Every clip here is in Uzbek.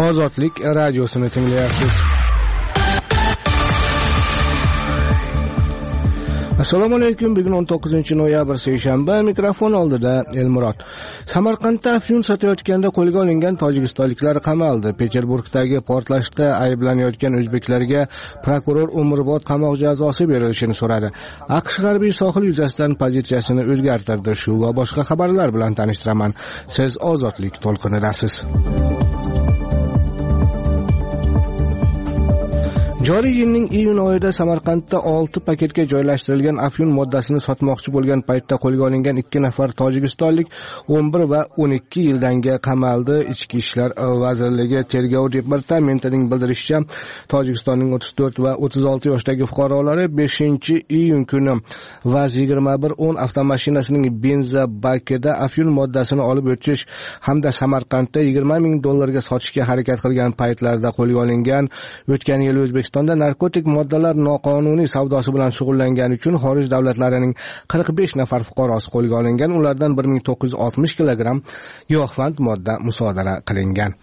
Ozodlik radiosini tinglayapsiz. Assalomu alaykum. Bugun 19-noyabr seshanba. Mikrofon oldida Elmurod. Samarqandda afyun sotayotganda qo'lga olingan tojikistonliklar qamaldi. Peterburgdagi portlashda ayblanayotgan o'zbeklarga prokuror umrbod qamoq jazosi berilishini so'radi. AQSh g'arbiy sohil yuzasidan pozitsiyasini o'zgartirdi. Shu va boshqa xabarlar bilan tanishtiraman. Siz Ozodlik to'lqinidasiz. Joriy yilning iyun oyida Samarqandda 6 paketga joylashtirilgan afyun moddasini sotmoqchi bo'lgan paytda qo'lga olingan 2 nafar tojikistonlik 11 va 12 yildanga qamaldi. Ichki ishlar vazirligi tergov departamentining bildirishicha, Tojikistonning 34 va 36 yoshdagi fuqarolari 5-iyun kuni VAZ 2110 avtomashinasining benza bakida afyun moddasini olib o'tish hamda Samarqandda $20,000 ga sotishga harakat qilgan paytlarida qo'lga olingan. O'tgan yil O'zbekistonda narkotik moddalar noqonuniy savdosi bilan shug'ullangani uchun xorij davlatlarining 45 nafar fuqarosi qo'lga olingan. Ulardan 1960 kilogramm giyohvand modda musodara qilingan.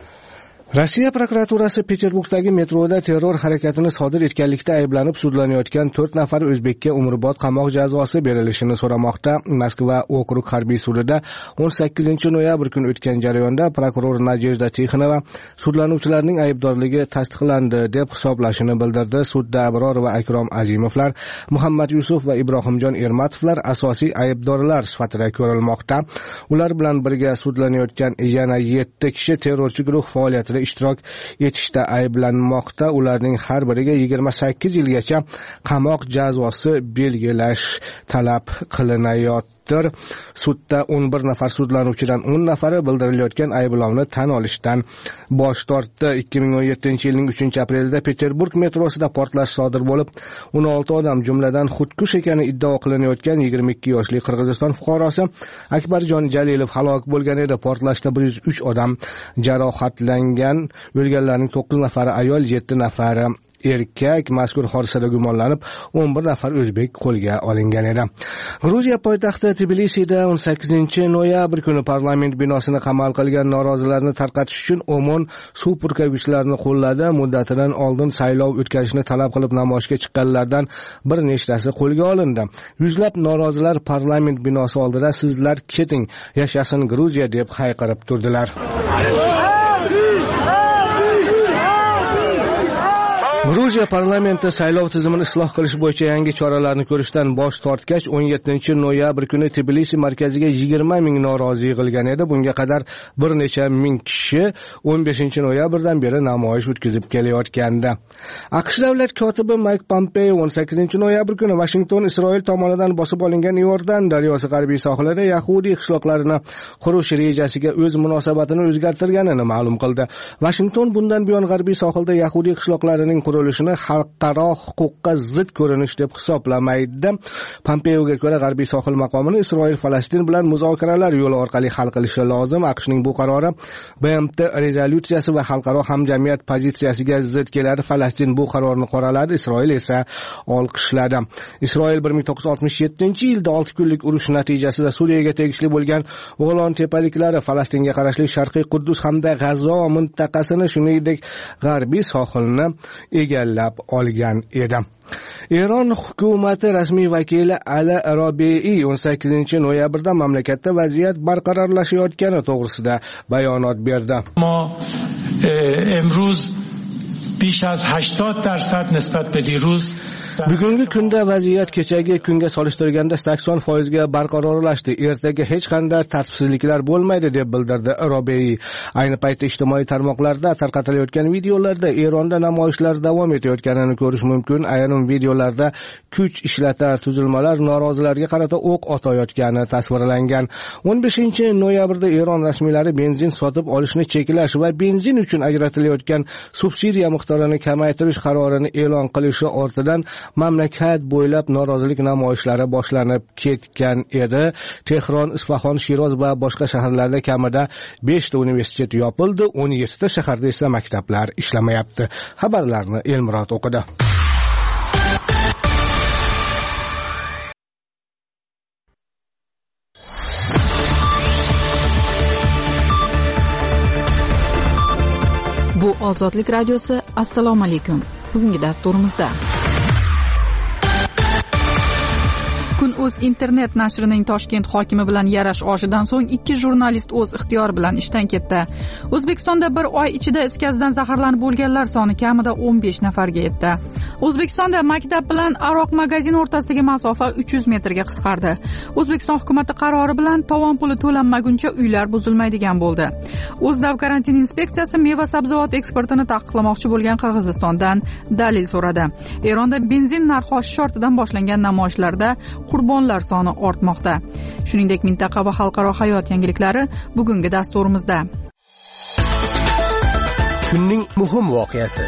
Rossiya prokuraturasi Peterburgdagi metroda terror harakatini sodir etganlikda ayblanib sudlanayotgan 4 nafar o'zbekka umrbod qamoq jazosi berilishini so'ramoqda. Moskva okrug harbiy sudida 18-noyabr kuni o'tgan jarayonda prokuror Nadejda Tixonova sudlanuvchilarning aybdorligi tasdiqlandi deb hisoblashini bildirdi. Sudda Abror va Akrom Azimovlar, Muhammad Yusuf va Ibrohimjon Ermatovlar asosiy aybdorlar sifatida ko'rilmoqda. Ular bilan birga sudlanayotgan yana 7 kishi terrorchi guruh faoliyatida ishtirok etishda ayblanmoqda. Ularning har biriga 28 yilgacha qamoq jazosi belgilash talab qilinayotdi. Sudda 11 nafar sudlanuvchidan 10 nafari bildirilayotgan ayblovni tan olishdan bosh tortdi. 2017-yilning 3-aprelida Peterburg metrosida portlash sodir bo'lib, 16 odam jumladan xudkush ekani iddao qilinayotgan 22 yoshli Qirg'iziston fuqarosi Akbarjon Jalilov halok bo'lgan edi. Portlashda 103 odam jarohatlangan. O'lganlarning 9 nafari ayol, 7 nafari erkak. Mazkur hodisada gumonlanib 11 nafar o'zbek qo'lga olingan edi. Gruziya poytaxti Tbilisida 18-noyabr kuni parlament binosini qamal qilgan norozilarni tarqatish uchun OMON suv purkagichlarini qo'lladi. Muddatidan oldin saylov o'tkazishni talab qilib namoyishga chiqqanlardan bir nechtasi qo'lga olindi. Yuzlab norozilar parlament binosi oldida "Sizlar keting, yashasin Gruziya" deb hayqirib turdilar. Gruziya parlamenti saylov tizimini isloh qilish bo'yicha yangi choralarni ko'rishdan bosh tortgach, 17-noyabr kuni Tbilisi markaziga 20,000 norozi yig'ilgan edi. Bunga qadar bir necha ming kishi 15-noyabrdan beri namoyish o'tkazib kelayotgandi. AQSh davlat kotibi Mayk Pompeo 18-noyabr kuni Washington Isroil tomonidan bosib olingan Iordan daryosi g'arbiy sohilida yahudiy qishloqlarini qurish rejasiga o'z munosabatini o'zgartirganini ma'lum qildi. Washington bundan buyon g'arbiy sohilda yahudiy qishloqlarining qurilishini xalqaro huquqqa zid ko'rinish deb hisoblamaydi. Pompeoga ko'ra, g'arbiy sohil maqomini Isroil Falastin bilan muzokaralar yo'li orqali hal qilishi lozim. AQShning bu qarori BMT rezolyutsiyasi va xalqaro hamjamiyat pozitsiyasiga zid keladi. Falastin bu qarorni qoraladi, Isroil esa olqishladi. Isroil 1967-yilda 6 kunlik urush natijasida Suriyaga tegishli bo'lgan Golan tepaliklari, Falastinga qarashli Sharqiy Quddus hamda G'azzo mintaqasini, shuningdek g'arbiy sohilni egallab olgan edi. Eron hukumati rasmiy vakili Ali Robiy 18-noyabrda mamlakatda vaziyat barqarorlashayotgani to'g'risida bayonot berdi. امروز بیش از 80% نسبت به دیروز Bugungi kunda vaziyat kechagi kunga solishtirganda 80% ga barqarorlashdi. Ertaga hech qanday tartibsizliklar bo'lmaydi deb bildirdi Robiy. Ayni paytda ijtimoiy tarmoqlarda tarqatilayotgan videolarda Eronda namoyishlar davom etayotganini ko'rish mumkin. Ayrim videolarda kuch ishlatar tuzilmalar norozilarga qarata o'q otayotgani tasvirlangan. 15-noyabrda Eron rasmiylari benzin sotib olishni cheklash va benzin uchun ajratilayotgan subsidiya miqdorini kamaytirish qarorini e'lon qilishi ortidan mamlakat bo'ylab norozilik namoyishlari boshlanib ketgan edi. Tehron, Isfahon, Shiroz va boshqa shaharlarda kamida 5 ta universitet yopildi, 17 ta shaharda esa maktablar ishlamayapti. Xabarlarni Elmurod o'qidi. Bu Ozodlik radiosi. Assalomu alaykum. Bugungi dasturimizda Kun.uz internet nashrining Toshkent hokimi bilan yarash oshidan so'ng 2 jurnalist o'z ixtiyori bilan ishdan ketdi. O'zbekistonda bir oy ichida is gazidan zaharlanib o'lganlar soni kamida 15 nafarga yetdi. O'zbekistonda maktab bilan aroq magazini o'rtasidagi masofa 300 metrga qisqardi. O'zbekiston hukumatı qarori bilan tovon puli to'lanmaguncha uylar buzilmaydigan bo'ldi. O'zdav karantin inspeksiyasi meva sabzavot eksportini taqiqlamoqchi bo'lgan Qirg'izistondan dalil so'radi. Eronda benzin narxi oshish ortidan boshlangan namoyishlarda qurbonlar soni ortmoqda. Shuningdek, mintaqa va xalqaro hayot yangiliklari bugungi dasturimizda. Kunning muhim voqeasi.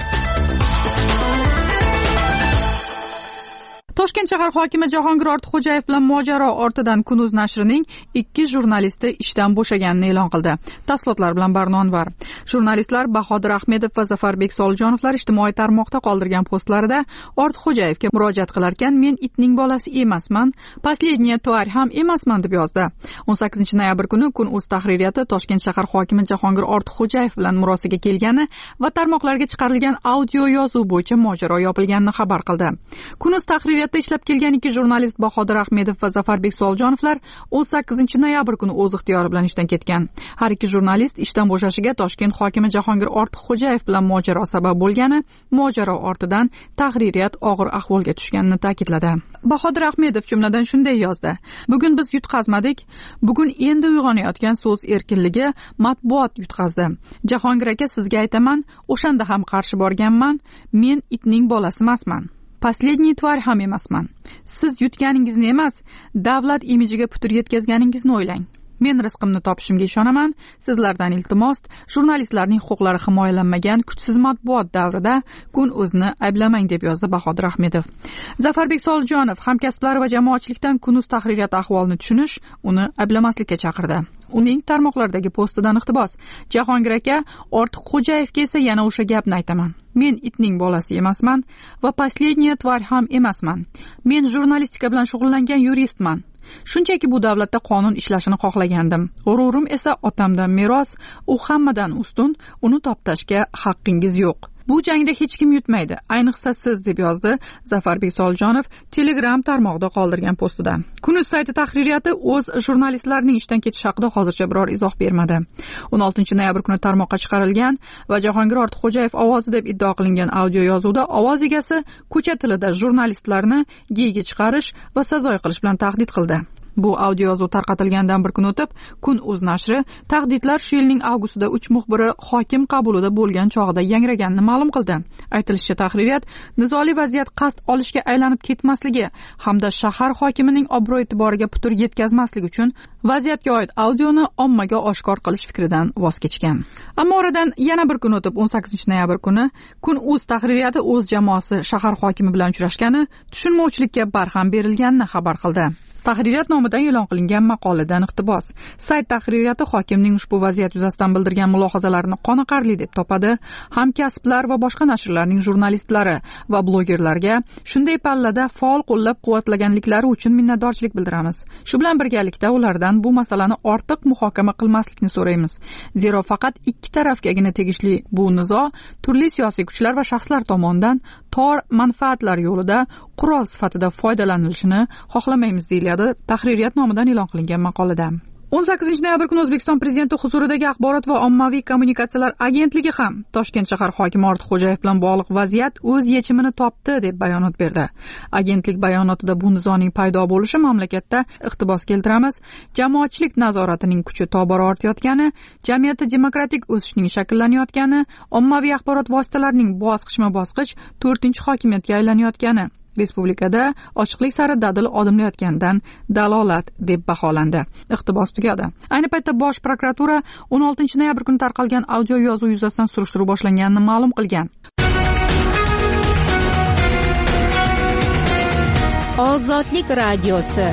Toshkent shahar hokimi Jahongir Ortiqxo'jayev bilan mojaro ortidan Kun.uz nashrining 2 jurnalisti ishdan bo'shaganini e'lon qildi. Tafsilotlar bilan Barnon var. Jurnalistlar Bahodir Ahmedov va Zafarbek Solijonovlar ijtimoiy tarmoqda qoldirgan postlarida Ortiqxo'jayevga murojaat qilarkan, men itning bolasi emasman, последняя тварь ham emasman deb yozdi. 18 noyabr kuni Kun.uz tahririyati Toshkent shahar hokimi Jahongir Ortiqxo'jayev bilan murosaga kelgani va tarmoqlarga chiqarilgan audio yozuv bo'yicha mojaro yopilganini xabar qildi. Kun.uz tahririyati ishlab kelgan 2 jurnalist Bahodir Ahmedov va Zafarbek Solijonovlar 18 noyabr kuni o'z ixtiyori bilan ishdan ketgan. Har 2 jurnalist ishdan bo'shashiga Toshkent hokimi Jahongir Ortiqxo'jayev bilan mojaro sabab bo'lgani, mojaro ortidan tahririyat og'ir ahvolga tushganini ta'kidladi. Bahodir Ahmedov jumladan shunday yozdi: "Bugun biz yutqazmadik. Bugun endi uyg'onayotgan so'z erkinligi matbuot yutqazdi. Jahongir aka, sizga aytaman, o'shanda ham qarshi borganman. Men itning bolasi emasman. Последний тварь ham emasman. Siz yutganingizni emas, davlat imijiga putur yetkazganingizni o'ylang. Men rizqimni topishimga ishonaman. Sizlardan iltimos, jurnalistlarning huquqlari himoyalanmagan kuchsiz matbuot davrida Kun.uz'ni ayblamang", deb yozdi Bahodir Ahmedov. Zafarbek Solijonov hamkasblari va jamoatchilikdan Kun.uz tahririyati ahvolini tushunish, uni ayblamaslikka chaqirdi. Uning tarmoqlardagi postidan iqtibos: "Jahongir aka, Ortiqxo'jayevga esa yana o'sha gapni aytaman. Men itning bolasi emasman va последняя тварь ham emasman. Men jurnalistika bilan shug'ullangan yuristman. Shunchaki bu davlatda qonun ishlashini xohlagandim. G'ururim esa otamdan meros, u hammadan ustun, uni toptashga haqqingiz yo'q. Bu jangda hech kim yutmaydi, ayniqsa siz", deb yozdi Zafarbek Solijonov Telegram tarmog'ida qoldirgan postida. Kun.uz sayti tahririyati o'z jurnalistlarining ishdan ketishi haqida hozircha biror izoh bermadi. 16 noyabr kuni tarmoqqa chiqarilgan va Jahongir Ortiqxo'jayev ovozi deb iddao qilingan audio yozuvda ovoz egasi ko'cha tilida jurnalistlarni geyga chiqarish va sazoy qilish bilan tahdid qildi. Bu audio yozuv tarqatilgandan bir kun o'tib, Kun.uz nashri tahdidlar shu yilning avgustida 3 muxbiri hokim qabulida bo'lgan chog'ida yangraganini ma'lum qildi. Aytilishicha, tahririyat nizoli vaziyat qasd olishga aylanib ketmasligi hamda shahar hokimining obro'-e'tiboriga putur yetkazmaslik uchun vaziyatga oid audioni ommaga oshkor qilish fikridan voz kechgan. Ammo oradan yana bir kun o'tib, 18 noyabr kuni Kun.uz tahririyati o'z jamoasi shahar hokimi bilan uchrashgani, tushunmovchilikka barham berilganini xabar qildi. Tahririyat nomidan e'lon qilingan maqoladan iqtibos. Sayt tahririyati hokimning ushbu vaziyat yuzasidan bildirgan mulohazalarini qoniqarli deb topadi. Hamkasblar va boshqa nashrlarning jurnalistlari va blogerlarga shunday pallada faol qo'llab-quvvatlaganliklari uchun minnatdorchilik bildiramiz. Shu bilan birgalikda ulardan bu masalani ortiq muhokama qilmaslikni so'raymiz. Zero faqat ikki tarafgagina tegishli bu nizo turli siyosiy kuchlar va shaxslar tomonidan tor manfaatlar yo'lida qurol sifatida foydalanilishini xohlamaymiz, deyiladi tahririyat nomidan e'lon qilingan maqolada. 18 noyabr kuni O'zbekiston prezidenti huzuridagi Axborot va ommaviy kommunikatsiyalar agentligi ham Toshkent shahar hokimi Ortiqxo'jayev bilan bog'liq vaziyat o'z yechimini topdi deb bayonot berdi. Agentlik bayonotida bu nizoning paydo bo'lishi mamlakatda, iqtibos keltiramiz, jamoatchilik nazoratining kuchi tobora ortayotgani, jamiyatda demokratik o'sishning shakllanayotgani, ommaviy axborot vositalarining bosqichma-bosqich 4-hokimiyatga aylanayotgani, respublikada ochiqlik sari dadil odimlayotgandan dalolat deb baholandi. Iqtibos tugadi. Ayni paytda Bosh prokuratura 16 noyabr kuni tarqalgan audio yozuv yuzasidan surishtiruv boshlanganini ma'lum qilgan. Ozodlik radiosi.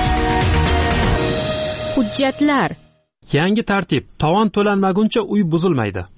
Hujjatlar. Yangi tartib: tovon to'lanmaguncha uy buzilmaydi.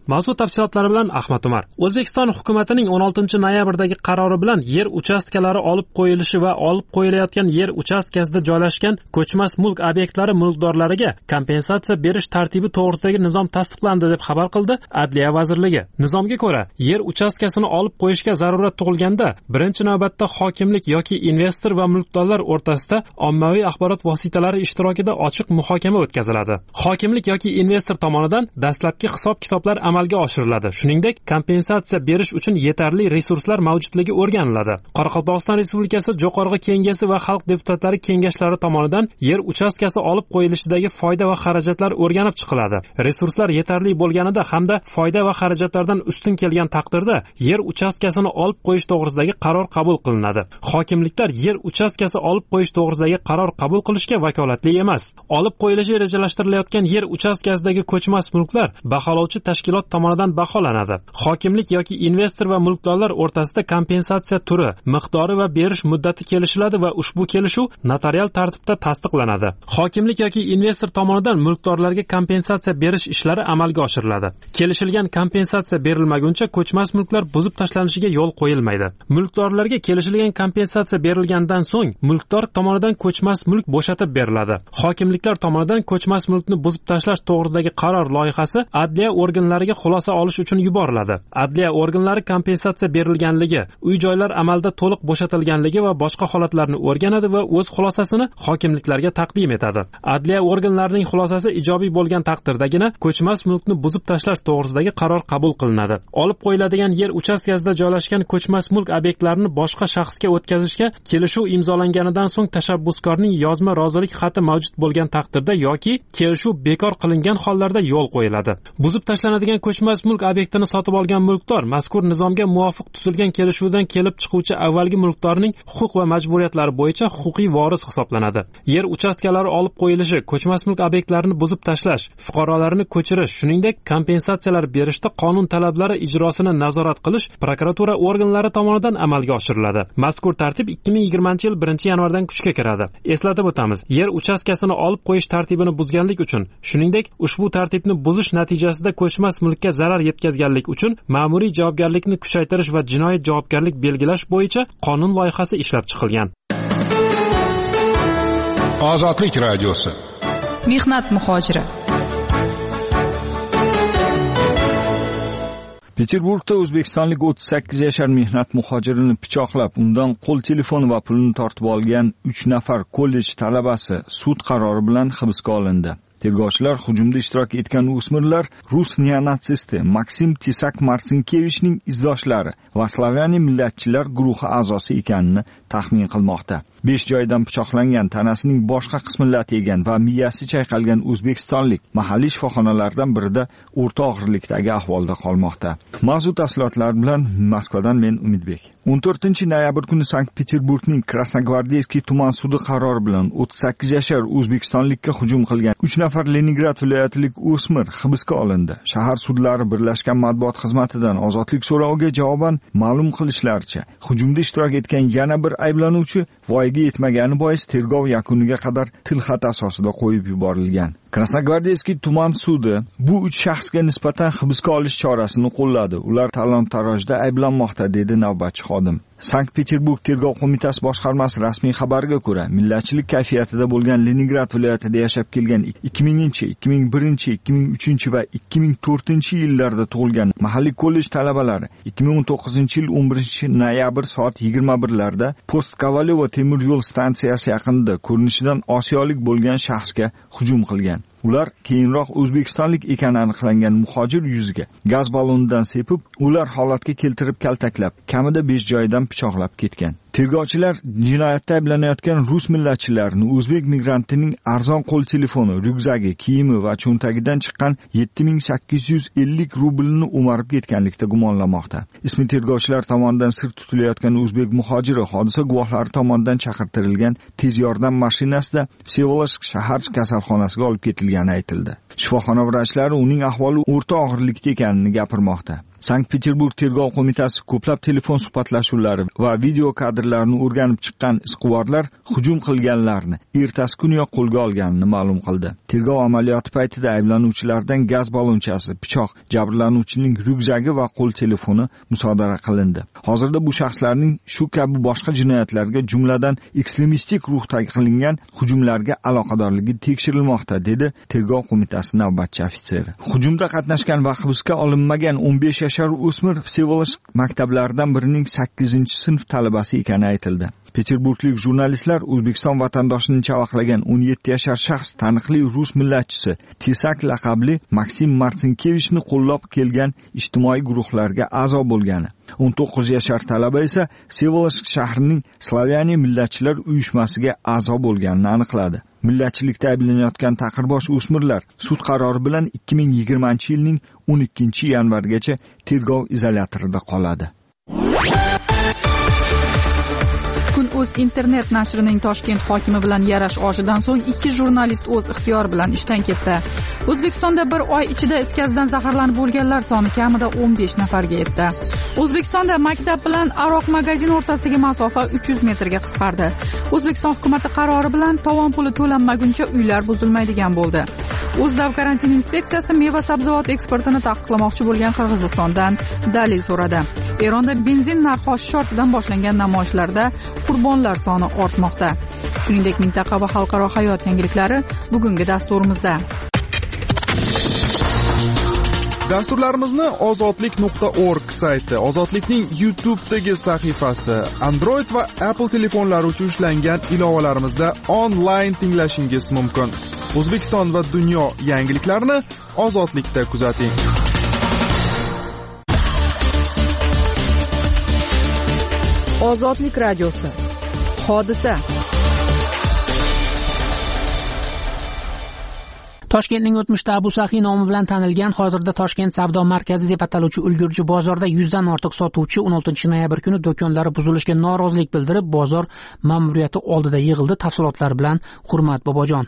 Mavzu tafsilotlari bilan Ahmad Umar. O'zbekiston hukumatining 16-noyabrdagi qarori bilan yer uchastkalari olib qo'yilishi va olib qo'yilayotgan yer uchastkasida joylashgan ko'chmas mulk obyektlari mulkdorlariga kompensatsiya berish tartibi to'g'risidagi nizom tasdiqlandi deb xabar qildi Adliya vazirligi. Nizomga ko'ra, yer uchastkasini olib qo'yishga zarurat tug'ilganda, birinchi navbatda hokimlik yoki investor va mulkdorlar o'rtasida ommaviy axborot vositalari ishtirokida ochiq muhokama o'tkaziladi. Hokimlik yoki investor tomonidan dastlabki hisob-kitoblar amalga oshiriladi. Shuningdek, kompensatsiya berish uchun yetarli resurslar mavjudligi o'rganiladi. Qoraqalpog'iston Respublikasi Jo'qorg'i Kengashi va Xalq deputatlari kengashlari tomonidan yer uchastkasi olib qo'yilishidagi foyda va xarajatlar o'rganib chiqiladi. Resurslar yetarli bo'lganida hamda foyda va xarajatlardan ustun kelgan taqdirda yer uchastkasini olib qo'yish to'g'risidagi qaror qabul qilinadi. Hokimliklar yer uchastkasi olib qo'yish to'g'risidagi qaror qabul qilishga vakolatli emas. Olib qo'yilishi rejalashtirilayotgan yer uchastkasidagi ko'chmas mulklar baholovchi tashkilot tomonidan baholanadi. Hokimlik yoki investor va mulkdorlar o'rtasida kompensatsiya turi, miqdori va berish muddati kelishiladi va ushbu kelishuv notarial tartibda tasdiqlanadi. Hokimlik yoki investor tomonidan mulkdorlarga kompensatsiya berish ishlari amalga oshiriladi. Kelishilgan kompensatsiya berilmaguncha ko'chmas mulklar buzib tashlanishiga yo'l qo'yilmaydi. Mulkdorlarga kelishilgan kompensatsiya berilgandan so'ng mulkdor tomonidan ko'chmas mulk bo'shatib beriladi. Hokimliklar tomonidan ko'chmas mulkni buzib tashlash to'g'risidagi qaror loyihasi adliya organlariga xulosa olish uchun yuboriladi. Adliya organlari kompensatsiya berilganligi, uy-joylar amalda to'liq bo'shatilganligi va boshqa holatlarni o'rganadi va o'z xulosasini hokimliklarga taqdim etadi. Adliya organlarining xulosasi ijobiy bo'lgan taqdirdagina ko'chmas mulkni buzib tashlash to'g'risidagi qaror qabul qilinadi. Olib qo'yiladigan yer uchastkasida joylashgan ko'chmas mulk obyektlarini boshqa shaxsga o'tkazishga kelishuv imzolanganidan so'ng tashabbuskorning yozma rozilik xati mavjud bo'lgan taqdirda yoki kelishuv bekor qilingan hollarda yo'l qo'yiladi. Buzib tashlanadigan ko'chmas mulk obyektini sotib olgan mulkdor mazkur nizomga muvofiq tuzilgan kelishuvdan kelib chiquvchi avvalgi mulkdorning huquq va majburiyatlari bo'yicha huquqiy voris hisoblanadi. Yer uchastkalari olib qo'yilishi, ko'chmas mulk obyektlarini buzib tashlash, fuqarolarni ko'chirish, shuningdek kompensatsiyalar berishda qonun talablari ijrosini nazorat qilish prokuratura organlari tomonidan amalga oshiriladi. Mazkur tartib 2020-yil 1-yanvardan kuchga kiradi. Eslatib o'tamiz, yer uchastkasini olib qo'yish tartibini buzganlik uchun, shuningdek, ushbu tartibni buzish natijasida ko'chmas mulkka zarar yetkazganlik uchun ma'muriy javobgarlikni kuchaytirish va jinoiy javobgarlik belgilash bo'yicha qonun loyihasi ishlab chiqilgan. Ozodlik radiosi. Mehnat muhojiri. Peterburgda o'zbekistonlik 38 yashar mehnat muhojirini pichoqlab, undan qo'l telefoni va pulini tortib olgan 3 nafar kollej talabasi sud qarori bilan hibsga olindi. Tergovchilar hujumda ishtirok etgan o'smirlar rus neonatsisti Maksim Tesak-Marsinkevichning izdoshlari va Slaveniya millatchilar guruhi a'zosi ekanini taxmin qilmoqda. 5 joydan pichoqlangan, tanasining boshqa qismi lat yegan va miyasi chayqalgan o'zbekistonlik mahalliy shifoxonalardan birida o'rta og'irlikdagi ahvolda qolmoqda. Mavzu tafsilotlari bilan Moskvadan men Umidbek. 14-noyabr kuni Sankt-Peterburgning Krasnogvardeyskiy tuman sudi qarori bilan 38 yashar o'zbekistonlikka hujum qilgan 3 nafar Leningrad viloyatilik o'smir hibsga olindi. Shahar sudlari birlashgan matbuot xizmatidan ozodlik so'roviga javoban ma'lum qilishlaricha, hujumda ishtirok etgan yana bir ayblanuvchi voyaga yetmagani bois tergov yakuniga qadar tilxat asosida qo'yib yuborilgan. Krasnogvardeyskiy tuman sudi bu 3 shaxsga nisbatan hibsga olish chorasini qo'lladi. Ular talon-tarojda ayblanmoqda, dedi navbatchi xodim. Sankt-Peterburg tergov qo'mitasi boshqarmasi rasmiy xabariga ko'ra, millatchilik kayfiyatida bo'lgan Leningrad viloyatida yashab kelgan 2000-chi, 2001-chi, 2003-chi va 2004-yillarda tug'ilgan mahalliy kollej talabalari 2019-yil 11-noyabr soat 21larda Post-Kovalyovo temir yo'l stansiyasi yaqinida ko'rinishidan osiyolik bo'lgan shaxsga hujum qilgan. Ular keyinroq o'zbekistonlik ekani aniqlangan muhojir yuziga gaz ballonidan sepib, ular holatga keltirib kaltaklab, kamida 5 joydan pichoqlab ketgan. Tergovchilar jinoyatda ayblanayotgan rus millatchilarini o'zbek migrantining arzon qo'l telefoni, ryukzagi, kiyimi va cho'ntagidan chiqqan 7850 rublni o'marib ketganlikda gumonlamoqda. Ismi tergovchilar tomonidan sir tutilayotgan o'zbek muhojiri hodisa guvohlari tomonidan chaqirtirilgan tez yordam mashinasida Vsevolodsk shahar kasalxonasiga olib ketilgani aytildi. Shifoxona vrachlari uning ahvoli o'rta og'irlikda ekanini gapirmoqda. Sankt-Peterburg tergov qo'mitasi ko'plab telefon suhbatlashuvlari va video kadrlarni o'rganib chiqqan ishqiborlar hujum qilganlarni ertasi kuniyoq qo'lga olganini ma'lum qildi. Tergov amaliyoti paytida ayblanuvchilardan gaz ballonchasi, pichoq, jabrlanuvchining ryukzagi va qo'l telefoni musodara qilindi. Hozirda bu shaxslarning shu kabi boshqa jinoyatlarga, jumladan ekstremistik ruhda qilingan hujumlarga aloqadorligi tekshirilmoqda, dedi tergov qo'mitasi navbatchi ofitseri. Hujumda qatnashgan va hibsga olinmagan 15 yashar o'smir Vsevolojsk maktablaridan birining 8-sinf talabasi ekani aytildi. Peterburglik jurnalistlar O'zbekiston vatandoshini chavaqlagan 17 yashar shaxs taniqli rus millatchisi Tesak laqabli Maksim Martinkevichni qo'llab kelgan ijtimoiy guruhlarga a'zo bo'lgani, 19 yashar talaba esa Vsevolojsk shahrining Slavyaniya millatchilar uyushmasiga a'zo bo'lganini aniqladi. Millatchilikda ayblanayotgan taqirbosh o'smirlar sud qarori bilan 2020-yilning 12-yanvargacha tergov izolyatorida qoladi. Kun.uz internet nashrining Toshkent hokimi bilan yarash oshidan so'ng 2 jurnalist o'z ixtiyori bilan ishdan ketdi. O'zbekistonda bir oy ichida is gazidan zaharlanib o'lganlar soni kamida 15 nafarga yetdi. O'zbekistonda maktab bilan aroq magazin o'rtasidagi masofa 300 metrga qisqardi. O'zbekiston hukumatı qarori bilan tovon puli to'lanmaguncha uylar buzilmaydigan bo'ldi. O'zdav karantin inspeksiyasi meva sabzavot eksportini taqiqlamoqchi bo'lgan Qirg'izistondan dalil so'radi. Eronda benzin narxi oshish ortidan boshlangan namoyishlarda qurbonlar soni ortmoqda. Shuningdek, mintaqa va xalqaro hayot yangiliklari bugungi dasturimizda. Dasturlarimizni ozodlik.org sayti, Ozodlikning YouTube'dagi sahifasi, Android va Apple telefonlari uchun ishlangan ilovalarimizda onlayn tinglashingiz mumkin. O'zbekiston va dunyo yangiliklarini Ozodlikda kuzating. Ozodlik radiosi. Hodisa. Toshkentning o'tmishda Abu Saxiy nomi bilan tanilgan, hozirda Toshkent savdo markazi deb ataluvchi ulgurji bozorda 100 dan ortiq sotuvchi 16 noyabr kuni do'konlari buzilishiga norozilik bildirib, bozor ma'muriyati oldida yig'ildi. Tafsilotlar bilan Hurmat Bobojon.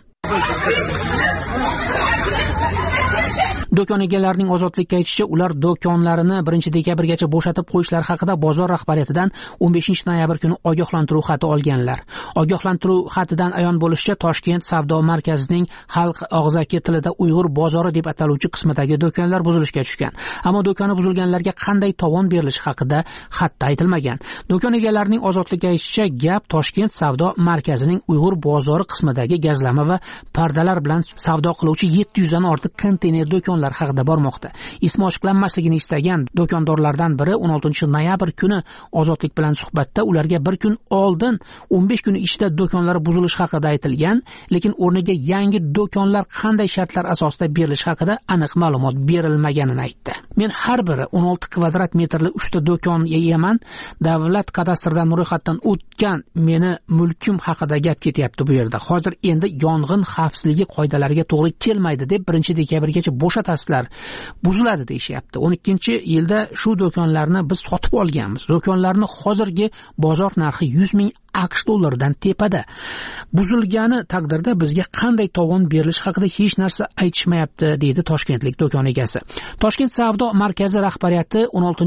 Do'kon egalarining Ozodlikka aytishicha, ular do'konlarini 1-dekabrgacha bo'shatib qo'yishlari haqida bozor rahbariyatidan 15-noyabr kuni ogohlantiruv xati olganlar. Ogohlantiruv xatidan ayon bo'lishicha, Toshkent savdo markazining xalq og'zaki tilida Uyg'ur bozori deb ataluvchi qismidagi do'konlar buzilishga tushgan. Ammo do'koni buzilganlarga qanday tovon berilishi haqida xatda aytilmagan. Do'kon egalarining Ozodlikka aytishicha, gap Toshkent savdo markazining Uyg'ur bozori qismidagi gazlama va pardalar bilan savdo qiluvchi 700 dan ortiq konteyner do'kon haqida bormoqda. Ismi ochiqlanmasligini istagan do'kondorlardan biri 16-noyabr kuni Ozodlik bilan suhbatda ularga bir kun oldin 15 kun ichida do'konlari buzilishi haqida aytilgan, lekin o'rniga yangi do'konlar qanday shartlar asosida berilishi haqida aniq ma'lumot berilmaganini aytdi. Men har biri 16 kvadrat metrli 3 ta do'kon egaman. Davlat kadastrdan ro'yxatdan o'tgan meni mulkim haqida gap ketyapti bu yerda. Hozir endi yong'in xavfsizligi qoidalariga to'g'ri kelmaydi deb 1-dekabrgacha bo'shatasizlar, buziladi deyishyapti. 12-yilda shu do'konlarni biz sotib olganmiz. Do'konlarni hozirgi bozor narxi 100 ming AQSh dollaridan tepada. Buzilgani taqdirda bizga qanday tovon berilishi haqida hech narsa aytishmayapti, deydi toshkentlik do'kon egasi. Toshkent savdo markazi rahbariyati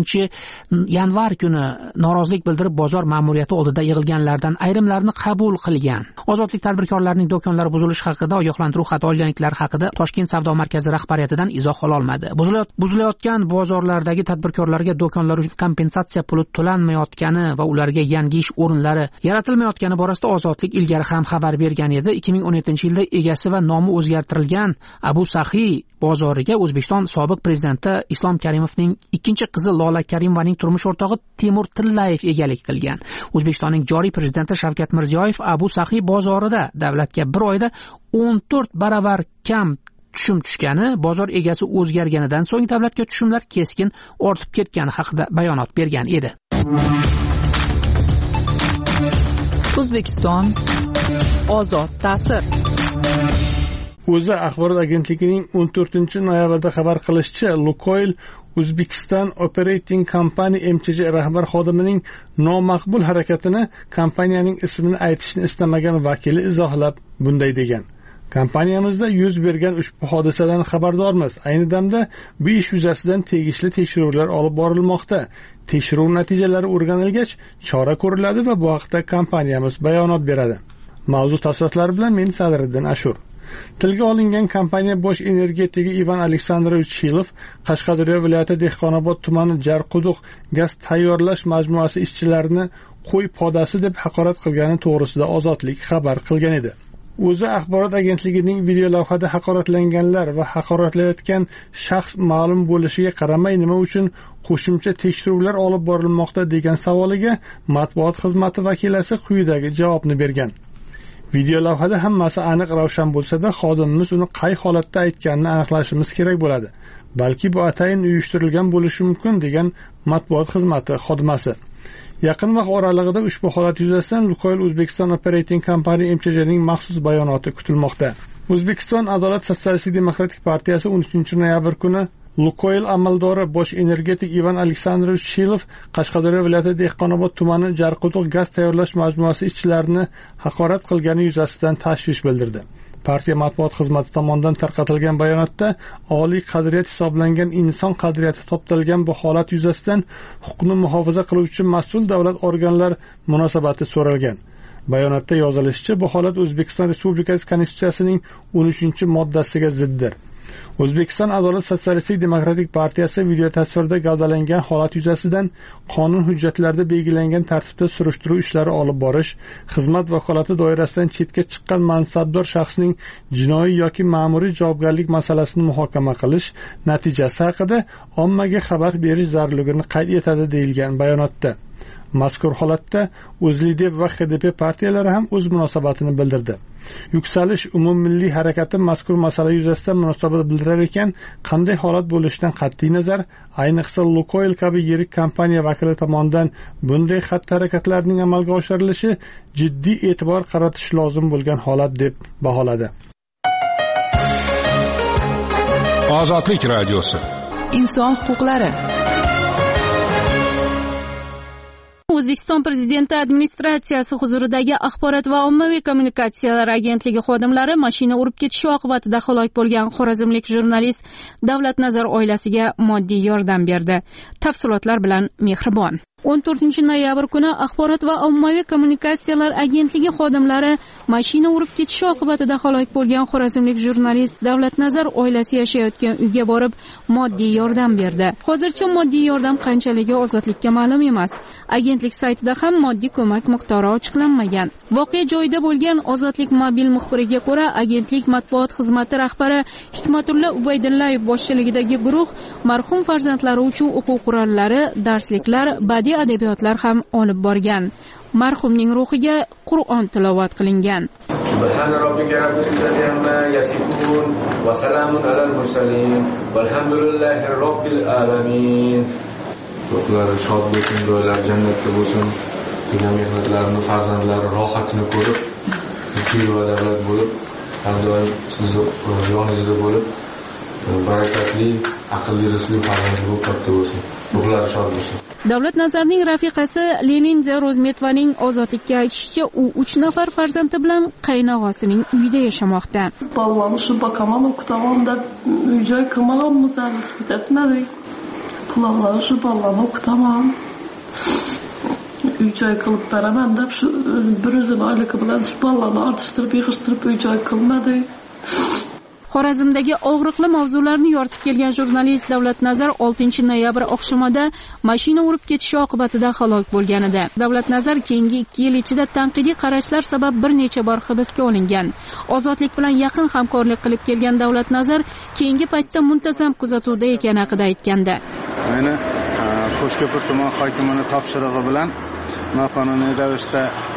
16-yanvar kuni norozilik bildirib, bozor ma'muriyati oldida yig'ilganlardan ayrimlarini qabul qilgan. Ozodlik tadbirkorlarining do'konlari buzilishi haqida ogohlantiruv xati olganliklari haqida Toshkent savdo markazi rahbariyatidan izoh ololmadi. Buzilayotgan bozorlardagi tadbirkorlarga do'konlar uchun kompensatsiya puli to'lanmayotgani va ularga yangi ish o'rinlari yaratilmayotgani borasida Ozodlik ilgari ham xabar bergan edi. 2017-yilda egasi va nomi o'zgartirilgan Abu Saxiy bozoriga O'zbekiston sobiq prezidenti Islom Karimovning ikkinchi qizi Lola Karimovaning turmush o'rtog'i Temur Tillayev egalik qilgan. O'zbekistonning joriy prezidenti Shavkat Mirziyoyev Abu Saxiy bozorida davlatga bir oyda 14 baravar kam tushum tushgani, bozor egasi o'zgarganidan so'ng davlatga tushumlar keskin ortib ketgani haqida bayonot bergan edi. O'zbekiston ozod ta'sir. O'zA axborot agentligining 14-noyabrda xabar qilishicha, Lukoil Uzbekistan Operating Company MCJ rahbar xodimining nomaqbul harakatini kompaniyaning ismini aytishni istamagan vakili izohlab bunday degan: Kompaniyamizda yuz bergan ushbu hodisadan xabardormiz. Ayni damda bu ish yuzasidan tegishli tekshiruvlar olib borilmoqda. Tekshiruv natijalari o'rganilgach, chora ko'riladi va bu haqda kompaniyamiz bayonot beradi. Mavzu tafsilotlari bilan men Sadriddin Ashur. Tilga olingan kompaniya bosh energetigi Ivan Aleksandrovich Shilov Qashqadaryo viloyati Dehqonobod tumani Jarquduq gaz tayyorlash majmuasi ishchilarini qo'y podasi deb haqorat qilgani to'g'risida Ozodlik xabar qilgan edi. O'zi axborot agentligining video lavhada haqoratlanganlar va haqoratlayotgan shaxs ma'lum bo'lishiga qaramay nima uchun qo'shimcha tekshiruvlar olib borilmoqda degan savoliga matbuot xizmati vakilasi quyidagi javobni bergan. Video lavhada hammasi aniq ravshan bo'lsa-da, xodimimiz uni qay holatda aytganini aniqlashimiz kerak bo'ladi. Balki bu atayin uyushtirilgan bo'lishi mumkin degan matbuot xizmati xodimasi. Yaqin vaqt oralig'ida ushbu holat yuzasidan Lukoil Uzbekistan Operating Company MCJning maxsus bayonoti kutilmoqda. O'zbekiston Adolat Sotsialistik Demokratik partiyasi 13 noyabr kuni Lukoil amaldori bosh energetik Ivan Aleksandrovich Shilov Qashqadaryo viloyati Dehqonobod tumani Jarquduq gaz tayyorlash majmuasi ishchilarini haqorat qilgani yuzasidan tashvish bildirdi. Partiya matbuot xizmati tomonidan tarqatilgan bayonotda oliy qadriyat hisoblangan inson qadriyati toptalgan bu holat yuzasidan huquqni muhofaza qiluvchi mas'ul davlat organlar munosabati so'ralgan. Bayonotda yozilishicha, bu holat O'zbekiston Respublikasi Konstitutsiyasining 13-moddasiga ziddir. O'zbekiston Adolat Sotsialistik Demokratik partiyasi video tasvirda gavdalangan holat yuzasidan qonun hujjatlarida belgilangan tartibda surishtiruv ishlari olib borish, xizmat vakolati doirasidan chetga chiqqan mansabdor shaxsning jinoiy yoki ma'muriy javobgarlik masalasini muhokama qilish natijasi haqida ommaga xabar berish zarurligini qayd etadi deyilgan bayonotda. Mazkur holatda O'zLiDeP va HDP partiyalari ham o'z munosabatini bildirdi. Yuksalish umummilliy harakati mazkur masala yuzasidan munosabat bildirar ekan, qanday holat bo'lishidan qat'iy nazar, ayniqsa Lukoil kabi yirik kompaniya vakili tomonidan bunday xatti-harakatlarning amalga oshirilishi jiddiy e'tibor qaratish lozim bo'lgan holat deb baholadi. Ozodlik radiosi. Inson huquqlari. O'zbekiston Prezidenti administratsiyasi huzuridagi Axborot va ommaviy kommunikatsiyalar agentligi xodimlari mashina urib ketishi oqibatida halok bo'lgan xorazmlik jurnalist Davlatnazar oilasiga moddiy yordam berdi. Tafsilotlar bilan Mehribon. 14 noyabr kuni Axborot va ommaviy kommunikatsiyalar agentligi xodimlari mashina urib ketishi oqibatida halok bo'lgan xorazmlik jurnalist Davlatnazar oilasi yashayotgan uyga borib moddiy yordam berdi. Hozircha moddiy yordam qanchaligi Ozodlikka ma'lum emas. Agentlik saytida ham moddiy ko'mak miqdori ochiqlanmagan. Voqea joyida bo'lgan Ozodlik mobil muxbiriga ko'ra, agentlik matbuot xizmati rahbari Hikmatulla Ubaydullayev boshchiligidagi guruh marhum farzandlari uchun o'quv qurollari, darsliklar, badiiy adabiyotlar ham olib borgan. Marhumning ruhiga Qur'on tilovat qilingan. Subhana robbika robbil izzati amma yasifun va salamun alal mursalin valhamdulillahi robbil alamin. Ruhlari shod bo'lsin, joylari jannatda bo'lsin. Degan mehnatlarini farzandlari rohatini ko'rib, fikr va davlat bo'lib, har doim sizni yoningizda bo'lib, barakatli, aqlli, rizqli farzandlar katta bo'lsin. Ruhlari shod bo'lsin. Davlatnazarning rafiqasi Leninza Rozmetovaning Ozodlikka aytishicha, u 3 nafar farzandi bilan qaynog'asining uyida yashamoqda. Ballarni shu bakaman o'qitaman deb uy-joy qilmaganmiz, bitmadik. Pulavlar shu ballarni o'qitaman. Uy-joy qilib beraman deb shu bir o'zini oyligi bilan shu ballarni ortishtirib, yig'ishtirib uy-joy qilmadi. Xorazmdagi og'riqli mavzularni yoritib kelgan jurnalist Davlatnazar 6 noyabr oqshomida mashina urib ketishi oqibatida halok bo'lgan edi. Davlatnazar keyingi 2 yil ichida tanqidiy qarashlar sabab bir necha bor hibsga olingan. Ozodlik bilan yaqin hamkorlik qilib kelgan Davlatnazar keyingi paytda muntazam kuzatuvda ekani haqida aytgandi. Meni Qo'shko'pir tuman hokimining topshirig'i bilan noqonuniy ravishda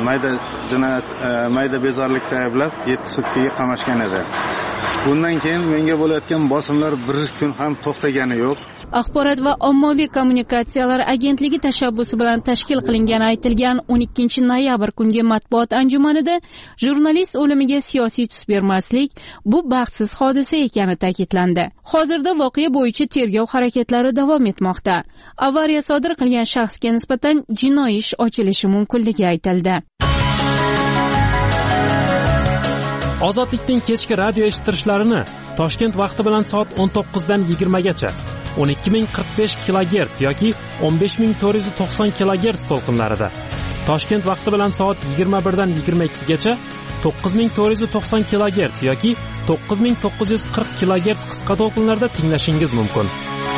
mayda bezorlikda ayblab 7 sutkaga qamashgan edi. Bundan keyin menga bo'layotgan bosimlar bir kun ham to'xtagani yo'q. Axborot va ommaviy kommunikatsiyalar agentligi tashabbusi bilan tashkil qilingani aytilgan 12 noyabr kungi matbuot anjumanida jurnalist o'limiga siyosiy tus bermaslik bu baxtsiz hodisa ekani ta'kidlandi. Hozirda voqea bo'yicha tergov harakatlari davom etmoqda. Avariya sodir qilgan shaxsga nisbatan jinoiy ish ochilishi mumkinligi aytildi. Ozodlikning kechki radio eshittirishlarini Toshkent vaqti bilan soat 19 dan 20 gacha 12045 kHz yoki 15490 kHz to'lqinlarida, Toshkent vaqti bilan soat 21 dan 22 gacha 9490 kHz yoki 9940 kHz qisqa to'lqinlarda tinglashingiz mumkin.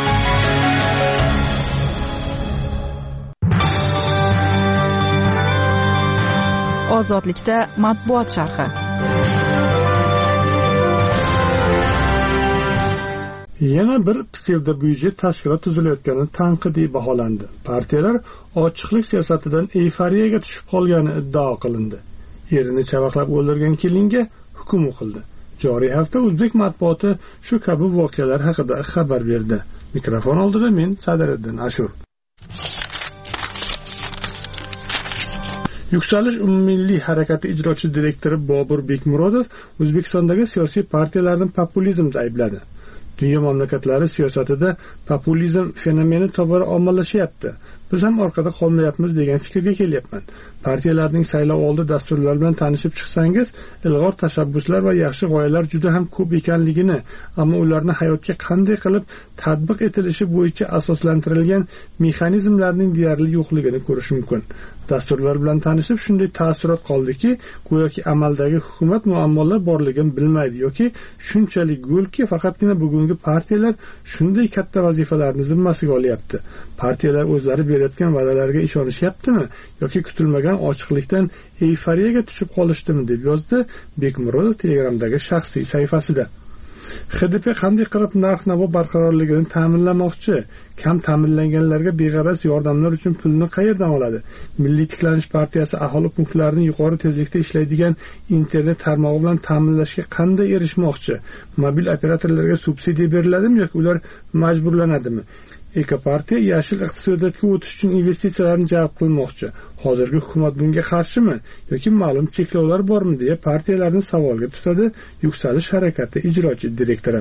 Ozodlikda matbuot sharhi. Yana bir psevdo-byudjet tashkilot tuzilayotgani tanqidiy baholandi. Partiyalar ochiqlik siyosatidan euforiyaga tushib qolgani iddao qilindi. Erini chavaqlab o'ldirgan kelinga hukm o'qildi. Joriy hafta o'zbek matbuoti shu kabi voqealar haqida xabar berdi. Mikrofon oldida men Sadiriddin Ashur. Yuksalish umummilliy harakati ijrochi direktori Bobur Bekmurodov O'zbekistondagi siyosiy partiyalarni populizmda aybladi. Dunyo mamlakatlari siyosatida populizm fenomeni tobora ommalashyapti. Biz ham orqada qolmayapmiz degan fikrga kelyapman. Partiyalarning saylovoldi dasturlari bilan tanishib chiqsangiz, ilg'or tashabbuslar va yaxshi g'oyalar juda ham ko'p ekanligini, ammo ularni hayotga qanday qilib tatbiq etilishi bo'yicha asoslantirilgan mexanizmlarning deyarli yo'qligini ko'rish mumkin. Dasturlar bilan tanishib shunday ta'ssurot qoldiki, go'yoki amaldagi hukumat muammolar borligini bilmaydi yoki shunchalik go'lki faqatgina bugungi partiyalar shunday katta vazifalarni zimmasiga olyapti. Partiyalar o'zlari berayotgan va'dalarga ishonishyaptimi yoki kutilmagan ochiqlikdan euforiyaga tushib qolishdimi deb yozdi Bekmurodov Telegramdagi shaxsiy sahifasida. HDP qanday qilib narx-navo barqarorligini ta'minlamoqchi? Kam ta'minlanganlarga beg'araz yordamlar uchun pulni qayerdan oladi? Milliy tiklanish partiyasi aholi punktlarini yuqori tezlikda ishlaydigan internet tarmog'i bilan ta'minlashga qanday erishmoqchi? Mobil operatorlarga subsidiya beriladimi yoki ular majburlanadimi? Ekopartiya yashil iqtisodiyotga o'tish uchun investitsiyalarni jalb qilmoqchi. Hozirgi hukumat bunga qarshimi yoki ma'lum cheklovlar bormi deya partiyalarni savolga tutadi Yuksalish harakati ijrochi direktori.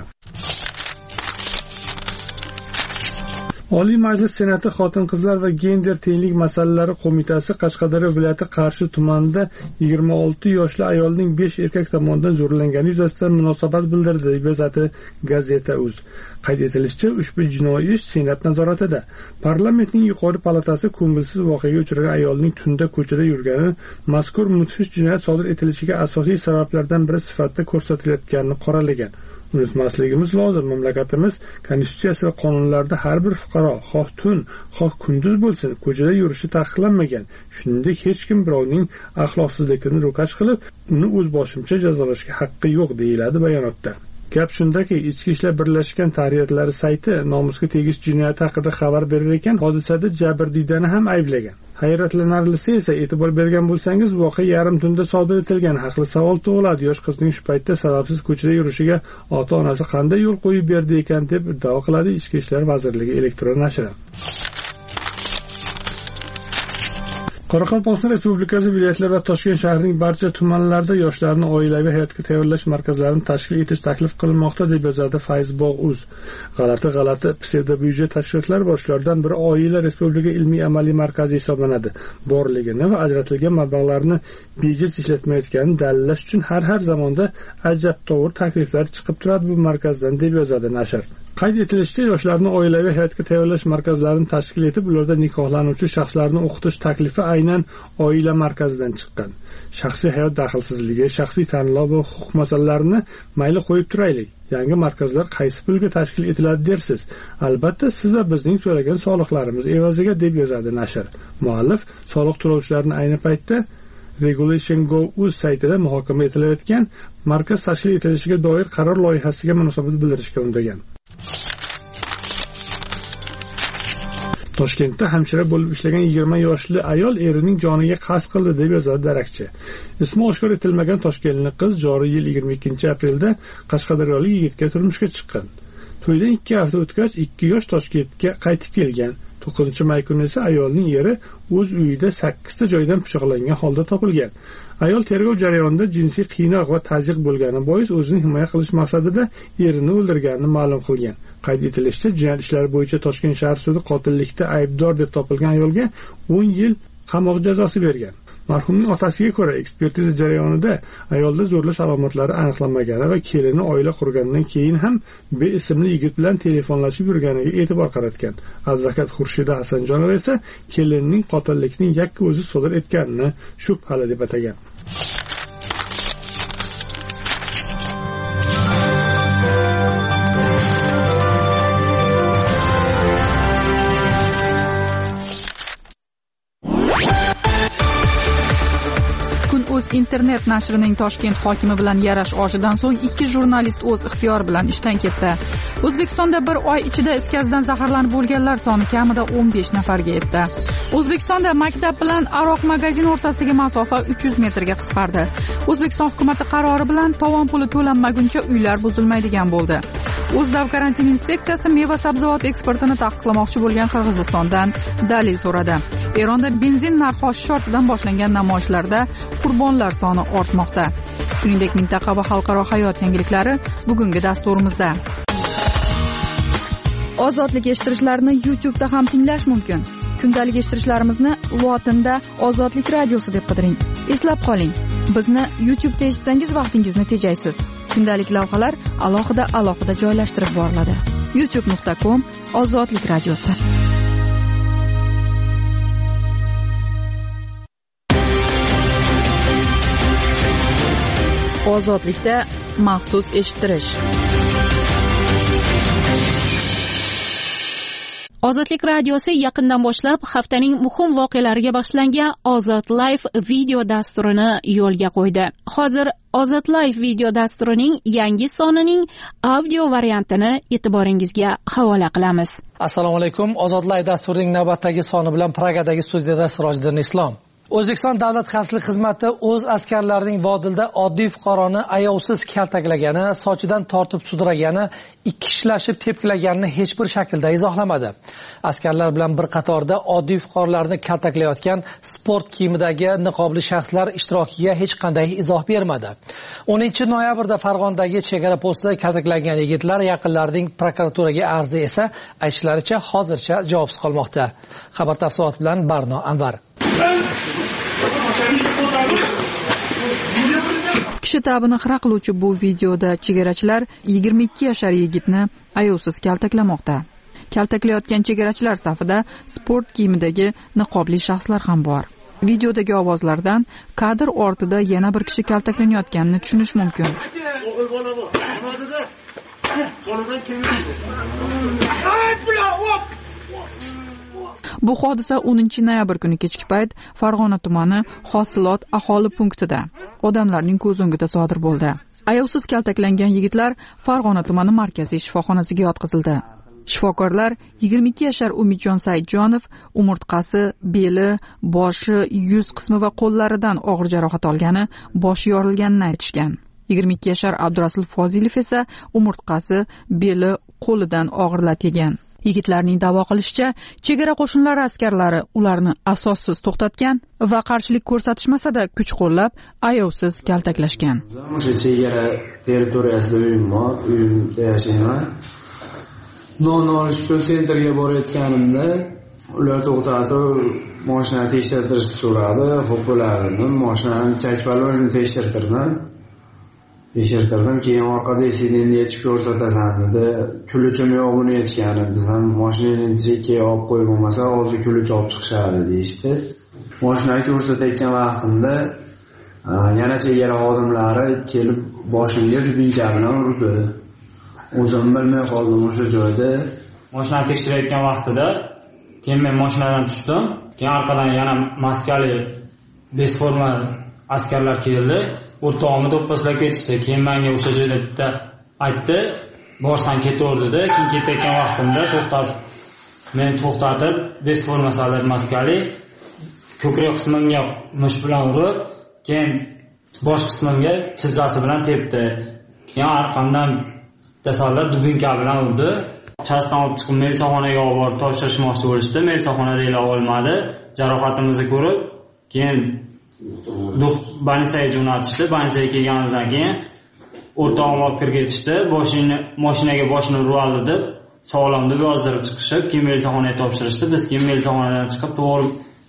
Oliy Majlis Senati Xotin-qizlar va gender tenglik masalalari qo'mitasi Qashqadaryo viloyati Qarshi tumanida 26 yoshli ayolning 5 erkak tomonidan zo'rlangani yuzasidan munosabat bildirdi deb yozadi Gazeta.uz. Qayd etilishicha, ushbu jinoiy ish Senat nazoratida. Parlamentning yuqori palatasi ko'ngilsiz voqeaga uchragan ayolning tunda ko'chada yurgani mazkur mudhish jinoyat sodir etilishiga asosiy sabablardan biri sifatida ko'rsatilayotganini qoralagan. Unutmasligimiz lozim, mamlakatimiz konstitutsiyasi va qonunlarda har bir fuqaro xoh tun, xoh kunduz bo'lsin, ko'chada yurishi taqiqlanmagan. Shuningdek, hech kim birovning axloqsizligini ro'kach qilib, uni o'z boshimcha jazolashga haqqi yo'q deyiladi bayonotda. Gap shundaki, Ichki ishlar birlashgan tahriyatlari sayti nomusga tegish jinoyati haqida xabar berar ekan, hodisada jabrdiydani ham ayblagan. Hayratlanarlisi esa, e'tibor bergan bo'lsangiz, voqea yarim tunda sodir etilgan. Haqli savol tug'iladi, yosh qizning shu paytda sababsiz ko'chada yurishiga ota-onasi qanday yo'l qo'yib berdi ekan deb iddao qiladi Ichki ishlar vazirligi elektron nashri. Qoraqalpog'iston Respublikasi viloyatlar va Toshkent shahrining barcha tumanlarida yoshlarni oilaviy hayotga tayyorlash markazlarini tashkil etish taklif qilinmoqda deb yozadi Facebook'uz. G'alati psevdo-byudjet tashkilotlari va shulardan biri Oila Respublika ilmiy-amaliy markazi hisoblanadi. Borligini va ajratilgan mablag'larni bejiz ishlatmayotganini dalillash uchun har zamonda ajabtovur takliflar chiqib turadi bu markazdan deb yozadi nashr. Qayd etilishicha, yoshlarni oilaviy hayotga tayyorlash markazlarini tashkil etib, ularda nikohlanuvchi shaxslarni o'qitish taklifi aynan oila markazidan chiqqan. Shaxsiy hayot daxlsizligi, shaxsiy tanlov va huquq masalalarini mayli qo'yib turaylik. Yangi markazlar qaysi pulga tashkil etiladi dersiz? Albatta, siz va bizning to'lagan soliqlarimiz evaziga deb yozadi nashr. Muallif soliq to'lovchilarni ayni paytda Regulation.go.uz saytida muhokama etilayotgan markaz tashkil etilishiga doir qaror loyihasiga munosabat bildirishga undagan. Toshkentda hamshira bo'lib ishlagan 20 yoshli ayol erining joniga qasd qildi deb yozadi darakchi. Ismi oshkor etilmagan toshkentlik qiz joriy yil 22-aprelda Qashqadaryolik yigitga turmushga chiqqan. To'ydan 2 hafta o'tgach 2 yosh Toshkentga qaytib kelgan. 9-may kuni esa ayolning eri o'z uyida 8 ta joydan pichoqlangan holda topilgan. Ayol tergov jarayonida jinsiy qiynoq va tazyiq bo'lgani bois o'zini himoya qilish maqsadida erini o'ldirganini ma'lum qilgan. Qayd etilishicha, jinoyat ishlari bo'yicha Toshkent shahar sudi qotillikda aybdor deb topilgan ayolga 10 yil qamoq jazosi bergan. Marhumning otasiga ko'ra, ekspertiza jarayonida ayolda zo'rlash alomatlari aniqlanmagani va kelini oila qurgandan keyin ham B ismli yigit bilan telefonlashib yurganiga e'tibor qaratgan. Advokat Xurshida Hasanjonova esa kelinining qotillikning yakka o'zi sodir etganini shubhali deb atagan. Internet nashrining Toshkent hokimi bilan yarash oshidan so'ng 2 jurnalist o'z ixtiyori bilan ishdan ketdi. O'zbekistonda bir oy ichida is gazidan zaharlanib bo'lganlar soni kamida 15 nafarga yetdi. O'zbekistonda maktab bilan aroq magazin o'rtasidagi masofa 300 metrga qisqardi. O'zbekiston hukumatı qarori bilan tovon puli to'lanmaguncha uylar buzilmaydigan bo'ldi. O'zdav karantin inspeksiyasi meva-sabzavot eksportini taqiqlamoqchi bo'lgan Qirg'izistondan dalil so'radi. Eronda benzin narxi oshish ortidan boshlangan namoyishlarda qurbonlar soni ortmoqda. Shuningdek, mintaqa va xalqaro hayot yangiliklari bugungi dasturimizda. Ozodlik eshittirishlarini YouTube'da ham tinglash mumkin. Kundalik eshittirishlarimizni lotinda Ozodlik radiosi deb qidiring. Eslab qoling, bizni YouTube'da eshitsangiz vaqtingizni tejaysiz. Kundalik lavhalar alohida joylashtirib boriladi. youtube.com Ozodlik radiosi. Ozodlikda maxsus eshittirish. Ozodlik radiosi yaqindan boshlab haftaning muhim voqealariga bag'ishlangan Ozod Live video dasturini yo'lga qo'ydi. Hozir Ozod Live video dasturining yangi sonining audio variantini e'tiboringizga havola qilamiz. Assalomu alaykum. Ozod Live dasturining navbatdagi soni bilan Pragadagi studiyada Sirojiddin Islom. O'zbekiston Davlat xavfsizlik xizmati o'z askarlarining Vodilda oddiy fuqaroni ayovsiz kaltaklagani, sochidan tortib sudragani, ikkishilashib tepkilaganini hech bir shaklda izohlamadi. Askarlar bilan bir qatorda oddiy fuqarolarni kaltaklayotgan sport kiyimidagi niqobli shaxslar ishtirokiga hech qanday izoh bermadi. 10 noyabrda Farg'onadagi chegara postida kaltaklangan yigitlar yaqinlarining prokuraturaga arzi esa aytishlaricha hozircha javobsiz qolmoqda. Xabar tafsilot bilan Barno Anvar. Kishi ta'bini xira qiluvchi bu videoda chegarachilar 22 yashar yigitni ayovsiz kaltaklamoqda. Kaltaklayotgan chegarachilar safida sport kiyimidagi niqobli shaxslar ham bor. Videodagi ovozlardan kadr ortida yana bir kishi kaltaklanayotganini tushunish mumkin. Bu hodisa 10 noyabr kuni kechki payt Farg'ona tumani Hosilot aholi punktida odamlarning ko'z o'ngida sodir bo'ldi. Ayovsiz kaltaklangan yigitlar Farg'ona tumani markaziy shifoxonasiga yotqizildi. Shifokorlar 22 yashar Umidjon Saidjonov umurtqasi, beli, boshi, yuz qismi va qo'llaridan og'ir jarohat olgani, boshi yorilganini aytishgan. 22 yashar Abdurasul Fozilov esa umurtqasi, beli, qo'lidan og'ir lat yegan. Yigitlarning da'vo qilishicha, chegara qo'shinlari askarlari ularni asossiz to'xtatgan va qarshilik ko'rsatishmasa-da kuch qo'llab, ayovsiz kaltaklashgan. O'sha chegara territoriyasida uyimda yashayman. Non olish uchun sentrga borayotganimda ular to'xtatib, mashinani tekshirtirishni so'radi. Xo'p bo'ladimi? Mashinani chakbalojini tekshirtirdim. Keyin orqada esidin yechib ko'rsatasan dedi. Kuluchim yo'q buni yechgan desam, mashinani chekkaga olib qo'yib bo'lmasa, hozir kuluch olib chiqishadi deyishdi. Mashinani ko'rsatayotgan vaqtimda yana chegara xodimlari kelib boshimga dubinka bilan urdi. O'zim bilmay qoldim o'sha joyda. Mashinani tekshirayotgan vaqtida keyin men mashinadan tushdim. Keyin orqadan yana maskali besforma askarlar keldi. O'rtog'imni do'pposlab ketishdi. Keyin menga o'sha joyda bitta aytdi, boshdan ketaverdi-da. Keyin ketayotgan vaqtimda to'xtatib, besforma solib maskali ko'krak qismimga mush bilan urib, keyin bosh qismimga chizgasi bilan tepdi. Keyin orqamdan tasallab dubinka bilan urdi. Chastdan olib chiqib melisaxonaga olib borib topshirishmoqchi bo'lishdi. Melisaxonada ila olmadi. Jarohatimizni ko'rib, keyin Banisaga jo'natishdi. Banisaga kelganimizdan keyin o'rtog'im olib kirib ketishdi. Mashinaga boshini urib oldi deb sog'lom deb yozdirib chiqishib, keyin melisaxonaga topshirishdi. Biz keyin melisaxonadan chiqib to'g'ri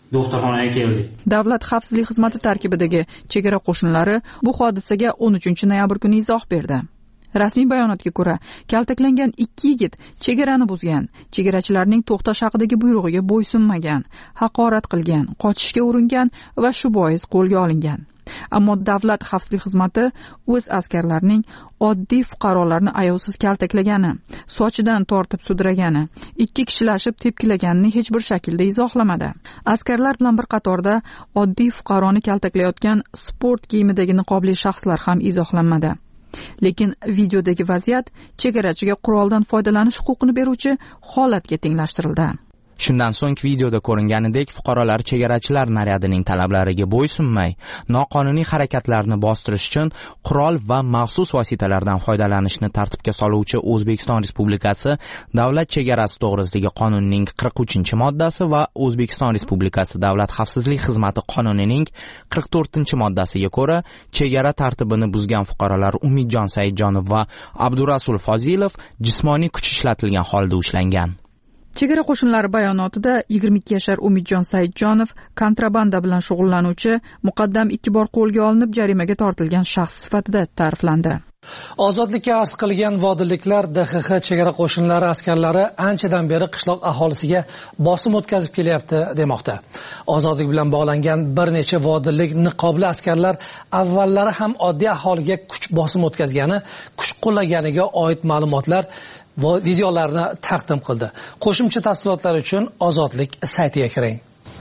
doktorxonaga keldik. Davlat xavfsizlik xizmati tarkibidagi chegara qo'shinlari bu hodisaga 13 noyabr kuni izoh berdi. Rasmiy bayonotga ko'ra, kaltaklangan 2 yigit chegarani buzgan, chegarachilarning to'xtash haqidagi buyrug'iga bo'ysunmagan, haqorat qilgan, qochishga uringan va shu bois qo'lga olingan. Ammo davlat xavfsizlik xizmati o'z askarlarining oddiy fuqarolarni ayovsiz kaltaklagani, sochidan tortib sudragani, 2 kishilashib tepkilaganini hech bir shaklda izohlamadi. Askarlar bilan bir qatorda oddiy fuqaroni kaltaklayotgan sport kiyimidagi niqobli shaxslar ham izohlanmadi. Lekin videodagi vaziyat chegarachiga quroldan foydalanish huquqini beruvchi holatga tenglashtirildi. Shundan so'ng videoda ko'ringanidek fuqarolar chegarachilar naryadining talablariga bo'ysunmay, noqonuniy harakatlarni bostirish uchun qurol va maxsus vositalardan foydalanishni tartibga soluvchi O'zbekiston Respublikasi Davlat chegarasi to'g'risidagi qonunning 43-moddasi va O'zbekiston Respublikasi Davlat xavfsizlik xizmati qonunining 44-moddasiga ko'ra chegara tartibini buzgan fuqarolar Umidjon Saidjonov va Abdurasul Fozilov jismoniy kuch ishlatilgan holda ushlangan. Chegara qo'shinlari bayonotida 22 yashar Umidjon Saidjonov kontrabanda bilan shug'ullanuvchi muqaddam 2 bor qo'lga olinib jarimaga tortilgan shaxs sifatida ta'riflandi. Ozodlikka arz qilgan vodilliklar DXX chegara qo'shinlari askarlari anchadan beri qishloq aholisiga bosim o'tkazib kelyapti demoqda. Ozodlik bilan bog'langan bir necha vodillik niqobli askarlar avvallari ham oddiy aholiga kuch bosim o'tkazgani, kuch qo'llaganiga oid ma'lumotlar va videolarni taqdim qildi. Qo'shimcha tafsilotlar uchun Ozodlik saytiga kiring.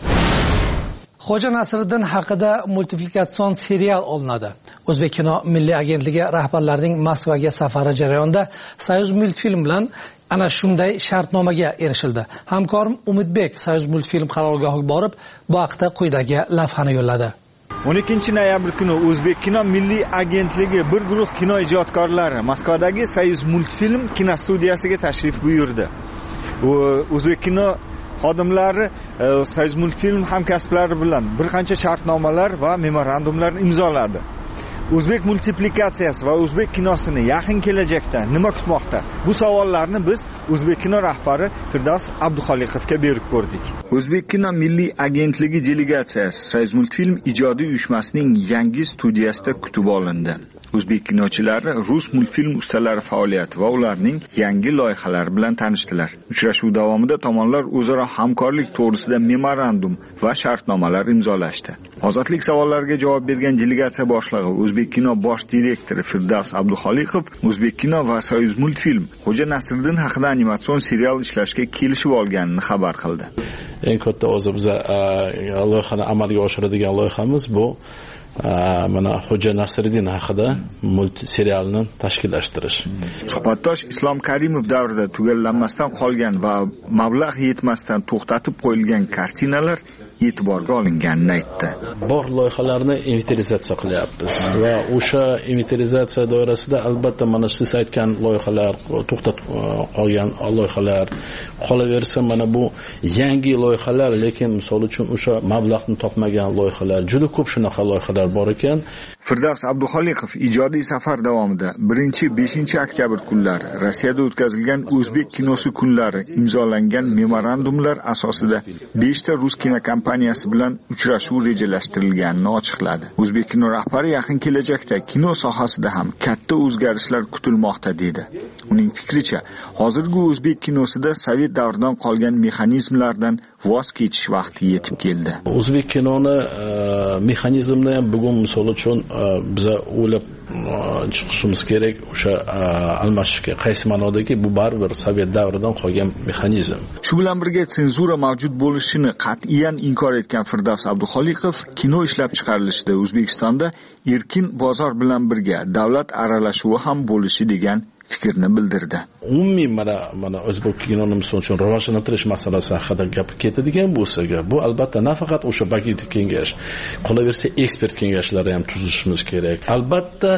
Xo'ja Nasriddin haqida multiplikatsion serial olinadi. O'zbek kino milliy agentligi rahbarlarining Moskvaga safari jarayonida Soyuz multfilm bilan ana shunday shartnomaga erishildi. Hamkorim Umidbek Soyuz multfilm qarorgohiga borib, bu haqda quyidagi lavhani yo'lladi. 12 noyabr kuni O'zbek kino milliy agentligi bir guruh kino ijodkorlari Moskvadagi Soyuz multfilm kinostudiyasiga tashrif buyurdi. O'zbek kino xodimlari Soyuz multfilm hamkasblari bilan bir qancha shartnomalar va memorandumlarni imzoladi. O'zbek multiplikatsiyasi va o'zbek kinosini yaqin kelajakda nima kutmoqda? Bu savollarni biz O'zbek kino rahbari Firdavs Abduxoliqovga berib ko'rdik. O'zbek kino milliy agentligi delegatsiyasi Soyuz multfilm ijodiy uyushmasining yangi studiyasida kutib olindi. O'zbek kinochilari rus multfilm ustalari faoliyati va ularning yangi loyihalari bilan tanishdilar. Uchrashuv davomida tomonlar o'zaro hamkorlik to'g'risida memorandum va shartnomalar imzolashdi. Ozodlik savollariga javob bergan delegatsiya boshlig'i O'zbek kino bosh direktori Firdavs Abduxoliqov O'zbek kino va Soyuz multfilm Xo'ja Nasriddin haqida animatsion serial ishlashga kelishib olganini xabar qildi. Eng katta o'zi biz loyihani amalga oshiradigan loyihamiz bu mana Xo'ja Nasriddin haqida multserialni tashkillashtirish. Suhbatdosh Islom Karimov davrida tugallanmasdan qolgan va mablag' yetmasdan to'xtatib qo'yilgan kartinalar e'tiborga olinganini aytdi. Bor loyihalarni inventarizatsiya qilyapmiz va o'sha inventarizatsiya doirasida albatta mana siz aytgan loyihalar, to'xtatib qolgan loyihalar qolaversa, mana bu yangi loyihalar, lekin misol uchun o'sha mablag'ni topmagan loyihalar, juda ko'p shunaqa loyihalar bor ekan. Firdavs Abduxoliqov ijodiy safar davomida 1-5 oktyabr kunlari Rossiyada o'tkazilgan O'zbek kinosi kunlari imzolangan memorandumlar asosida 5 ta rus kinokompaniyasi bilan uchrashuv rejalashtirilganini ochiqladi. O'zbek kino rahbari yaqin kelajakda kino sohasida ham katta o'zgarishlar kutilmoqda dedi. Uning fikricha, hozirgi o'zbek kinosida sovet davridan qolgan mexanizmlardan voz kechish vaqti yetib keldi. O'zbek kinoni mexanizmini ham bugun misol uchun biza o'ylab chiqishimiz kerak. O'sha almashishga qaysi ma'nodaki bu baribir sovet davridan qolgan mexanizm. Shu bilan birga senzura mavjud bo'lishini qat'iyan inkor etgan Firdavs Abduxoliqov kino ishlab chiqarilishida O'zbekistonda erkin bozor bilan birga davlat aralashuvi ham bo'lishi degan fikrni bildirdi. Umumiy mana o'zbek kinoni misol uchun rivojlantirish masalasi haqida gap ketadigan bo'lsa, bu albatta nafaqat o'sha bagit kengash, qolaversa ekspert kengashlari ham tuzishimiz kerak. Albatta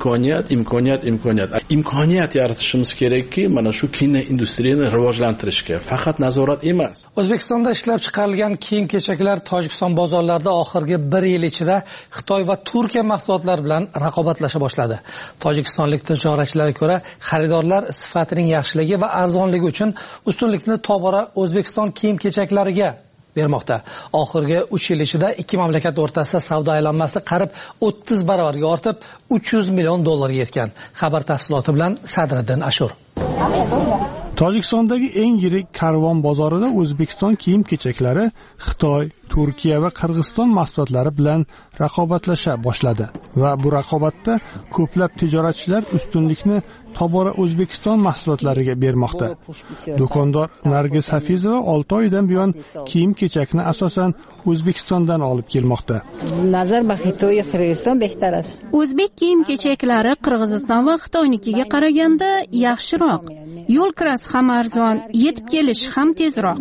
imkoniyat yaratishimiz kerakki, mana shu kino industriyani rivojlantirishga, faqat nazorat emas. O'zbekistonda ishlab chiqarilgan kiyim-kechaklar Tojikiston bozorlarida oxirgi 1 yil ichida Xitoy va Turkiya mahsulotlari bilan raqobatlasha boshladi. Tojikistonlik tijoratchilarga ko'ra, xaridorlar sifatining yaxshiligi va arzonligi uchun ustunlikni tobora O'zbekiston kiyim-kechaklariga bermoqda. Oxirgi 3 yil ichida ikki mamlakat o'rtasida savdo aylanmasi qarib 30 barobarga ortib, 300 million dollarga yetgan. Xabar tafsiloti bilan Sadriddin Ashur. Tojikistondagi eng yirik karvon bozorida O'zbekiston kiyim-kechaklari Xitoy, Turkiya va Qirg'iziston mahsulotlari bilan raqobatlasha boshladi va bu raqobatda ko'plab tijoratchilar ustunlikni tobora O'zbekiston mahsulotlariga bermoqda. Do'kondor Nargiz Hafizova 6 oydan buyon kiyim-kechakni asosan O'zbekistondan olib kelmoqda. Nazar ba Xitoy, Qirg'iziston behtar ast. O'zbek kiyim-kechaklari Qirg'iziston va Xitoynikiga qaraganda yaxshiroq. Yo'l kirasi ham arzon, yetib kelish ham tezroq.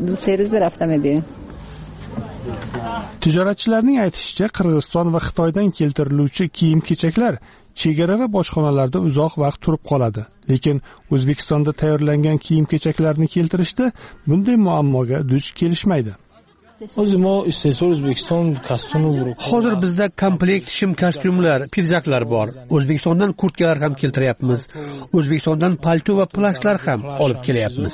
Tijoratchilarning aytishicha, Qirg'iziston va Xitoydan keltiriluvchi kiyim-kechaklar chegara va bojxonalarda uzoq vaqt turib qoladi. Lekin O'zbekistonda tayyorlangan kiyim-kechaklarni keltirishda bunday muammoga duch kelishmaydi. Hozir bizda komplekt shim kostyumlar, pidjaklar bor. O'zbekistondan kurtkalar ham keltiryapmiz. O'zbekistondan palto va plashlar ham olib kelyapmiz.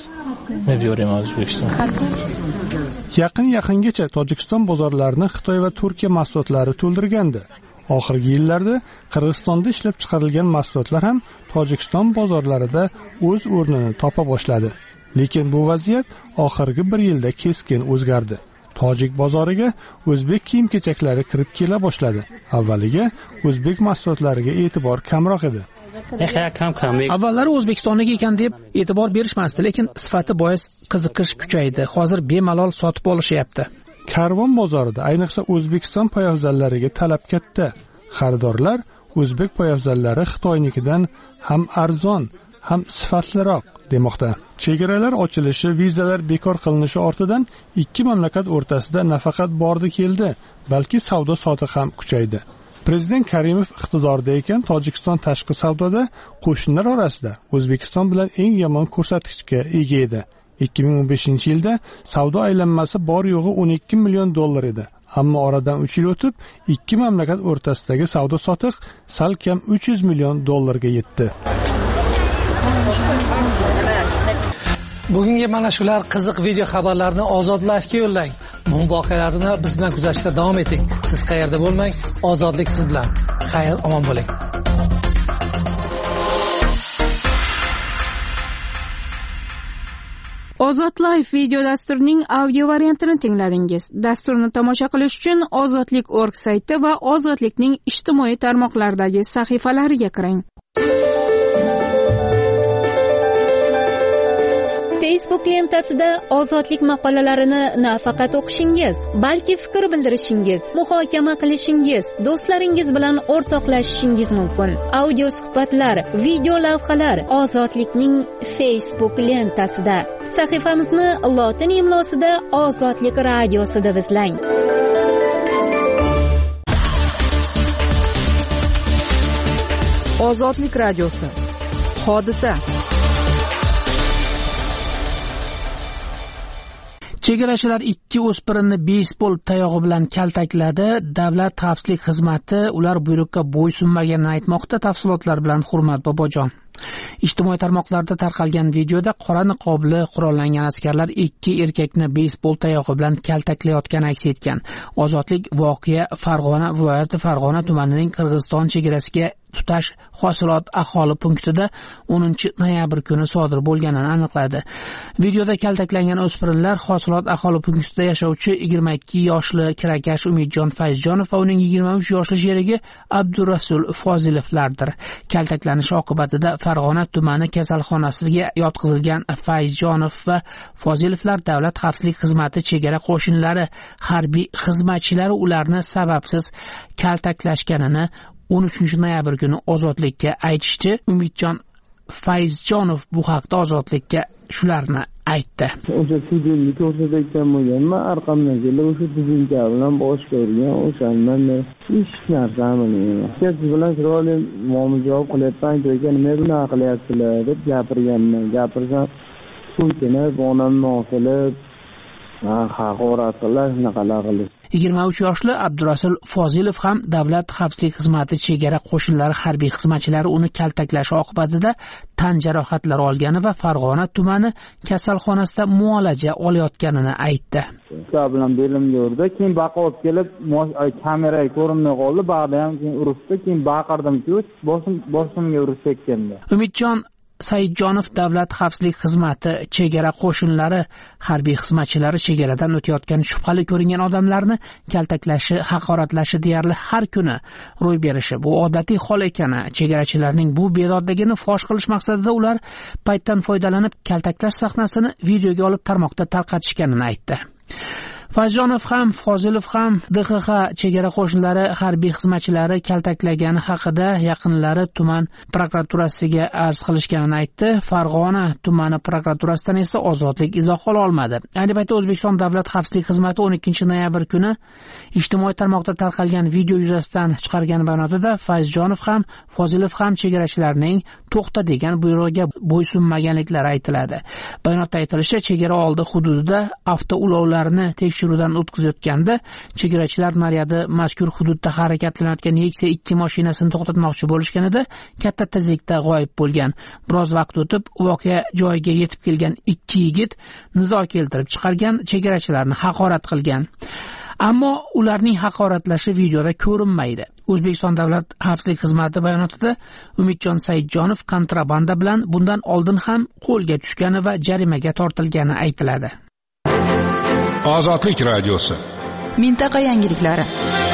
Yaqingacha Tojikiston bozorlarini Xitoy va Turkiya mahsulotlari to'ldirgandi. Oxirgi yillarda Qirg'izistonda ishlab chiqarilgan mahsulotlar ham Tojikiston bozorlarida o'z o'rnini topa boshladi. Lekin bu vaziyat oxirgi 1 yilda keskin o'zgardi. Tojik bozoriga o'zbek kiyim-kechaklari kirib kela boshladi. Avvaliga o'zbek mahsulotlariga e'tibor kamroq edi. Avvallari O'zbekistonniki ekan deb e'tibor berishmasdi, lekin sifati bois qiziqish kuchaydi. Hozir bemalol sotib olishyapti. Karvon bozorida ayniqsa O'zbekiston poyafzallariga talab katta. Xaridorlar o'zbek poyafzallari Xitoynikidan ham arzon, ham sifatliroq demoqda. Chegaralar ochilishi, vizalar bekor qilinishi ortidan ikki mamlakat o'rtasida nafaqat bordi keldi, balki savdo sotiq ham kuchaydi. Prezident Karimov iqtidorda ekan, Tojikiston tashqi savdoda qo'shnilar orasida O'zbekiston bilan eng yomon ko'rsatkichga ega edi. 2015-yilda savdo aylanmasi bor yo'g'i 12 million dollar edi. Ammo oradan 3 yil o'tib, ikki mamlakat o'rtasidagi savdo sotiq sal kam 300 million dollarga yetdi. Bugungi mana shular qiziq video xabarlarni Ozod Live'ga yo'llang. Bu voqealarni biz bilan kuzatishda davom eting. Siz qayerda bo'lmang, ozodlik siz bilan. Xayr, omon bo'ling. Ozod Live video dasturining audio variantini tingladingiz. Dasturni tomosha qilish uchun ozodlik.org sayti va ozodlikning ijtimoiy tarmoqlardagi sahifalariga kiring. Facebook lentasida ozodlik maqolalarini nafaqat o'qishingiz, balki fikr bildirishingiz, muhokama qilishingiz, do'stlaringiz bilan o'rtoqlashishingiz mumkin. Audio suhbatlar, video lavhalar ozodlikning Facebook lentasida. Sahifamizni lotin imlosida Ozodlik radiosi deb izlang. Ozodlik radiosi. Hodisa. Chegarachilar ikki o'spirinni beysbol tayog'i bilan kaltakladi. Davlat xavfsizlik xizmati ular buyruqqa bo'ysunmaganini aytmoqda. Tafsilotlar bilan Hurmat Bobojon. Ijtimoiy tarmoqlarda tarqalgan videoda qora niqobli qurollangan askarlar ikki erkakni beysbol tayog'i bilan kaltaklayotgani aks etgan. Ozodlik voqea Farg'ona viloyati Farg'ona tumanining Qirg'iziston chegarasiga tutash hosilot aholi punktida 10-noyabr kuni sodir bo'lganini aniqladi. Videoda kaltaklangan o'spirinlar hosilot aholi punktida yashovchi 22 yoshli kirakash Umidjon Fayzjonov va uning 23 yoshli sherigi Abdurasul Fozilovlardir. Kaltaklanish oqibatida Farg'ona tumani kasalxonasiga yotqizilgan Fayzjonov va Fozilovlar davlat xavfsizlik xizmati chegara qo'shinlari harbiy xizmatchilari ularni sababsiz kaltaklashganini 13 noyabr kuni Ozodlikka aytishdi. Umidjon Fayzjonov bu haqda Ozodlikka shularni aytdi. O'sha videoni ko'rsatayotgan bo'lganman, orqamdan kelib o'sha tuzinka bilan bosh ko'rgan, o'shandan hech narsa bilmayman. Siz bilan chiroyli muomala qilyapman, ekan nima bunaqa qilyapsizlar deb gapirganman. Gapirsam, so'kinib, onamni osilib, haqorat qilib, shunaqalar qildi. 23 yoshli Abdurasul Fozilov ham Davlat xavfsizlik xizmati chegara qo'shinlari harbiy xizmatchilari uni kaltaklashi oqibatida tan jarohatlari olgani va Farg'ona tumani kasalxonasida muolaja olayotganini aytdi. Ular bilan belimga urdi, keyin baqib kelib kameraga ko'rinmay qoldi, bag'da ham keyin urishdi, keyin baqirdim-ku, boshimga urib ketgandi. Umidjon Saidjonov Davlat xavfsizlik xizmati chegara qo'shinlari harbiy xizmatchilari chegaradan o'tayotgan shubhali ko'ringan odamlarni kaltaklashi, haqoratlashi deyarli har kuni ro'y berishi bu odatiy hol ekani, chegarachilarning bu bedodligini fosh qilish maqsadida ular paytdan foydalanib kaltaklash sahnasini videoga olib tarmoqda tarqatishganini aytdi. Fazjonov ham, Fozilov ham DXX chegara qo'shinlari harbiy xizmatchilari kaltaklagani haqida yaqinlari tuman prokuraturasiga arz qilishganini aytdi. Farg'ona tumani prokuraturasidan esa ozodlik izoh ola olmadi. Ayni paytda O'zbekiston Davlat xavfsizlik xizmati 12 noyabr kuni ijtimoiy tarmoqda tarqalgan video yuzasidan chiqargan bayonotida Fazjonov ham, Fozilov ham chegarachilarning to'xta degan buyrug'iga bo'ysunmaganliklari aytiladi. Bayonotda aytilishicha, chegara oldi hududida avtoulovlarni tekshiruvdan o'tkazayotganda chegarachilar naryadi mazkur hududda harakatlanayotgan Nexia 2 mashinasini to'xtatmoqchi bo'lishganida katta tezlikda g'oyib bo'lgan. Biroz vaqt o'tib voqea joyiga yetib kelgan ikki yigit nizo keltirib chiqargan, chegarachilarni haqorat qilgan. Ammo ularning haqoratlashi videoda ko'rinmaydi. O'zbekiston Davlat xavfsizlik xizmati bayonotida Umidjon Saidjonov kontrabanda bilan bundan oldin ham qo'lga tushgani va jarimaga tortilgani aytiladi. Ozodlik radiosi. Mintaqa yangiliklari.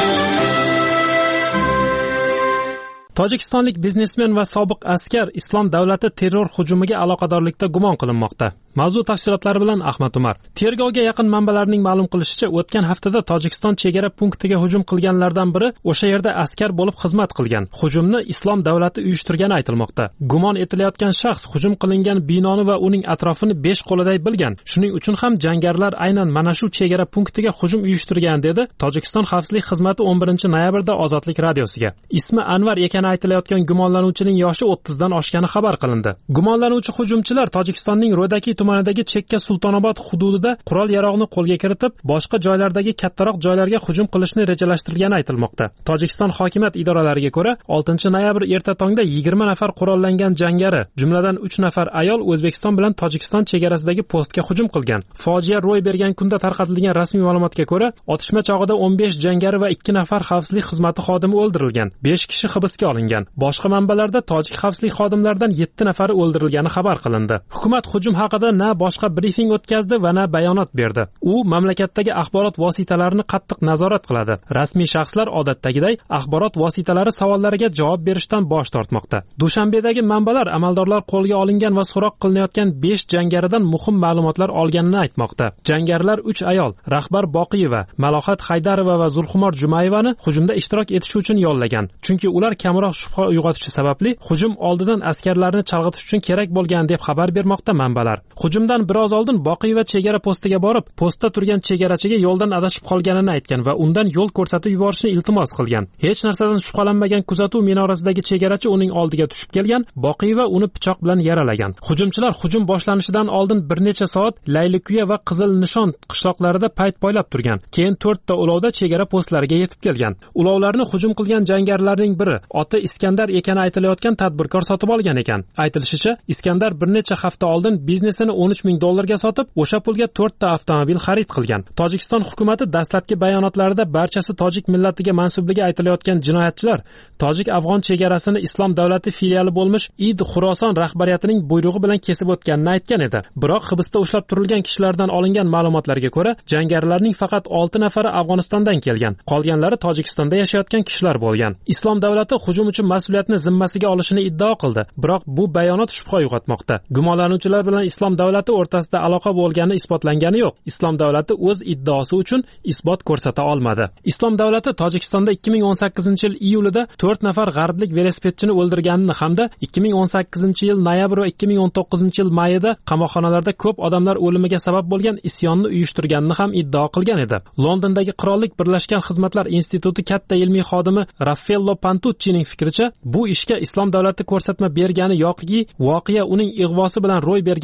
Tojikistonlik biznesmen va sobiq askar Islom davlati terror hujumiga aloqadorlikda gumon qilinmoqda. Mavzu tafsilotlari bilan Ahmad Umar. Tergovga yaqin manbalarning ma'lum qilishicha, o'tgan haftada Tojikiston chegara punktiga hujum qilganlardan biri o'sha yerda askar bo'lib xizmat qilgan. Hujumni Islom davlati uyushtirgani aytilmoqda. Gumon etilayotgan shaxs hujum qilingan binoni va uning atrofini 5 qo'liday bilgan. Shuning uchun ham jangarilar aynan mana shu chegara punktiga hujum uyushtirgan dedi Tojikiston xavfsizlik xizmati 11 noyabrda Ozodlik radiosiga. Ismi Anvar ekani aytilayotgan gumonlanuvchining yoshi 30 dan oshgani xabar qilindi. Gumonlanuvchi hujumchilar Tojikistonning Ro'daki tumanidagi Chekka Sultonobod hududida qurol-yarog'ni qo'lga kiritib, boshqa joylardagi kattaroq joylarga hujum qilishni rejalashtirgani aytilmoqda. Tojikiston hokimiyat idoralariga ko'ra, 6 noyabr erta tongda 20 nafar qurollangan jangari, jumladan 3 nafar ayol O'zbekiston bilan Tojikiston chegarasidagi postga hujum qilgan. Fojia ro'y bergan kunda tarqatilgan rasmiy ma'lumotga ko'ra, otishma chog'ida 15 jangari va 2 nafar xavfsizlik xizmati xodimi o'ldirilgan. 5 kishi hibsga olingan. Boshqa manbalarda tojik xavfsizlik xodimlaridan 7 nafari o'ldirilgani xabar qilindi. Hukumat hujum haqida na boshqa brifing o'tkazdi va na bayonot berdi. U mamlakatdagi axborot vositalarini qattiq nazorat qiladi. Rasmiy shaxslar odatdagiday axborot vositalari savollariga javob berishdan bosh tortmoqda. Dushanbedagi manbalar amaldorlar qo'lga olingan va so'roq qilinayotgan 5 jangaridan muhim ma'lumotlar olganini aytmoqda. Jangarilar 3 ayol, Rahbar Boqiyeva, Malohat Haydarova va Zulxumor Jumayevani hujumda ishtirok etish uchun yollagan. Chunki ular kamroq shubha uyg'otishi sababli hujum oldidan askarlarni chalg'itish uchun kerak bo'lgan deb xabar bermoqda manbalar. Hujumdan biroz oldin Boqiyeva chegara postiga borib, postda turgan chegarachiga yo'ldan adashib qolganini aytgan va undan yo'l ko'rsatib yuborishni iltimos qilgan. Hech narsadan shubhalanmagan kuzatuv minorasidagi chegarachi uning oldiga tushib kelgan, Boqiyeva uni pichoq bilan yaralagan. Hujumchilar hujum boshlanishidan oldin bir necha soat Laylikuya va Qizil Nishon qishloqlarida payt poylab turgan. Keyin 4 ta ulovda chegara postlariga yetib kelgan. Ulovlarni hujum qilgan jangarilarning biri oti Iskandar ekani aytilayotgan tadbirkor sotib olgan ekan. Aytilishicha, Iskandar bir necha hafta oldin biznesini $13,000 ga sotib, o'sha pulga 4 ta avtomobil xarid qilgan. Tojikiston hukumatı dastlabki bayonotlarida barchasi tojik millatiga mansubligi aytilayotgan jinoyatchilar tojik-afg'on chegarasini Islom davlati filiali bo'lmish Id Xuroson rahbariyatining buyrug'i bilan kesib o'tganini aytgan edi. Biroq hibsda ushlab turilgan kishilardan olingan ma'lumotlarga ko'ra, jangarilarning faqat 6 nafari Afg'onistondan kelgan. Qolganlari Tojikistonda yashayotgan kishilar bo'lgan. Islom davlati hujum uchun mas'uliyatni zimmasiga olishini iddao qildi. Biroq bu bayonot shubha uyg'otmoqda. Gumonlanuvchilar bilan Islom davlati o'rtasida aloqa bo'lgani isbotlangani yo'q. Islom davlati o'z iddaosi uchun isbot ko'rsata olmadi. Islom davlati Tojikistonda 2018-yil iyulida 4 nafar g'arblik velosipedchini o'ldirganini hamda 2018-yil noyabr va 2019-yil mayida qamoqxonalarda ko'p odamlar o'limiga sabab bo'lgan isyonni uyushtirganini ham iddao qilgan edi. Londondagi Qirollik Birlashgan Xizmatlar instituti katta ilmiy xodimi Raffaello Pantuccining fikricha, bu ishga Islom davlati ko'rsatma bergani yoki voqea uning ig'vosi bilan ro'y berganini isbotlaydi.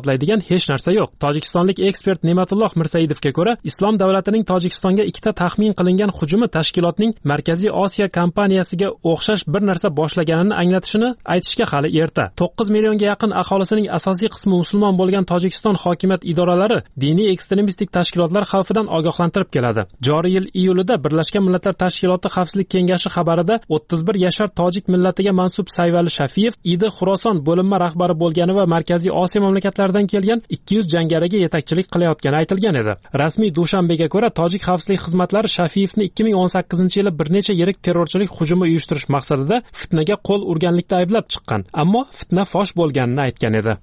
isbotlaydigan hech narsa yo'q. Tojikistonlik ekspert Ne'matulloh Mirsaidovga ko'ra, Islom davlatining Tojikistonga ikkita taxmin qilingan hujumi tashkilotning Markaziy Osiyo kompaniyasiga o'xshash bir narsa boshlaganini anglatishini aytishga hali erta. 9 millionga yaqin aholisining asosiy qismi musulmon bo'lgan Tojikiston hokimiyat idoralari diniy ekstremistik tashkilotlar xavfidan ogohlantirib keladi. Joriy yil iyulida Birlashgan Millatlar Tashkiloti Xavfsizlik kengashi xabarida 31 yashar tojik millatiga mansub Sayvali Shafiyev Idi Xuroson bo'linma rahbari bo'lgani va Markaziy Osiyo mamlakatlaridan kelgan 200 jangariga yetakchilik qilayotgani aytilgan edi. Rasmiy Dushanbega ko'ra, tojik xavfsizlik xizmatlari Shafiyevni 2018-yili bir necha yirik terrorchilik hujumi uyushtirish maqsadida fitnaga qo'l urganlikda ayblab chiqqan, ammo fitna fosh bo'lganini aytgan edi.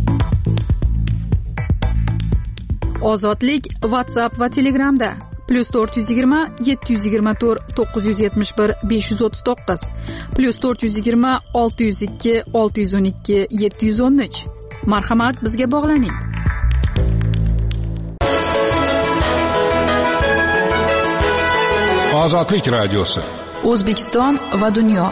Ozodlik WhatsApp va Telegramda +420 724 971 539 +420 602 612 713. Marhamat, bizga bog'laning. Ozodlik radiosi. O'zbekiston va dunyo.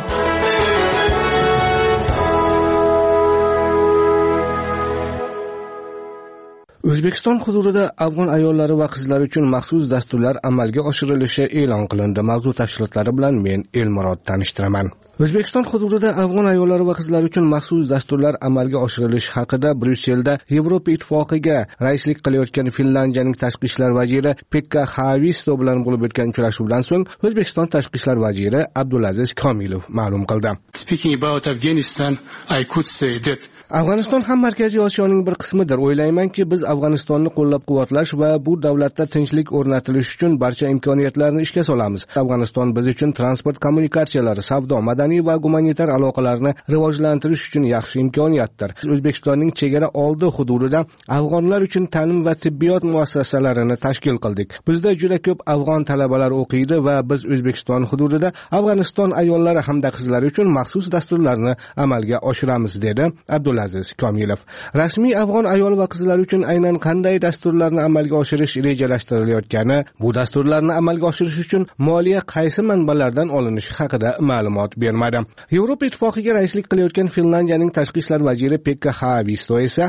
O'zbekiston hududida afg'on ayollari va qizlari uchun maxsus dasturlar amalga oshirilishi e'lon qilindi. Mavzu tafsilotlari bilan men Elmurod tanishtiraman. O'zbekiston hududida afg'on ayollari va qizlari uchun maxsus dasturlar amalga oshirilishi haqida Bryusselda Yevropa Ittifoqiga raislik qilayotgan Finlandiyaning tashqi ishlar vaziri Pekka Haavisto bilan bo'lib o'tgan uchrashuvdan so'ng O'zbekiston tashqi ishlar vaziri Abdulaziz Komilov ma'lum qildi. Speaking about Afghanistan, I could say that Afg'oniston ham Markaziy Osiyoning bir qismidir. O'ylaymanki, biz Afg'onistonni qo'llab-quvvatlash va bu davlatda tinchlik o'rnatilishi uchun barcha imkoniyatlarni ishga solamiz. Afg'oniston biz uchun transport kommunikatsiyalari, savdo, madaniy va gumanitar aloqalarni rivojlantirish uchun yaxshi imkoniyatdir. O'zbekistonning chegara oldi hududida afg'onlar uchun ta'lim va tibbiyot muassasalarini tashkil qildik. Bizda juda ko'p afg'on talabalar o'qiydi va biz O'zbekiston hududida Afg'oniston ayollari hamda qizlari uchun maxsus dasturlarni amalga oshiramiz, dedi Abdulaziz Komilov. Rasmiy afg'on ayol va qizlar uchun aynan qanday dasturlarni amalga oshirish rejalashtirilayotgani, bu dasturlarni amalga oshirish uchun moliya qaysi manbalardan olinishi haqida ma'lumot bermadi. Yevropa Ittifoqiga raislik qilayotgan Finlandiyaning tashqi ishlar vaziri Pekka Haavisto esa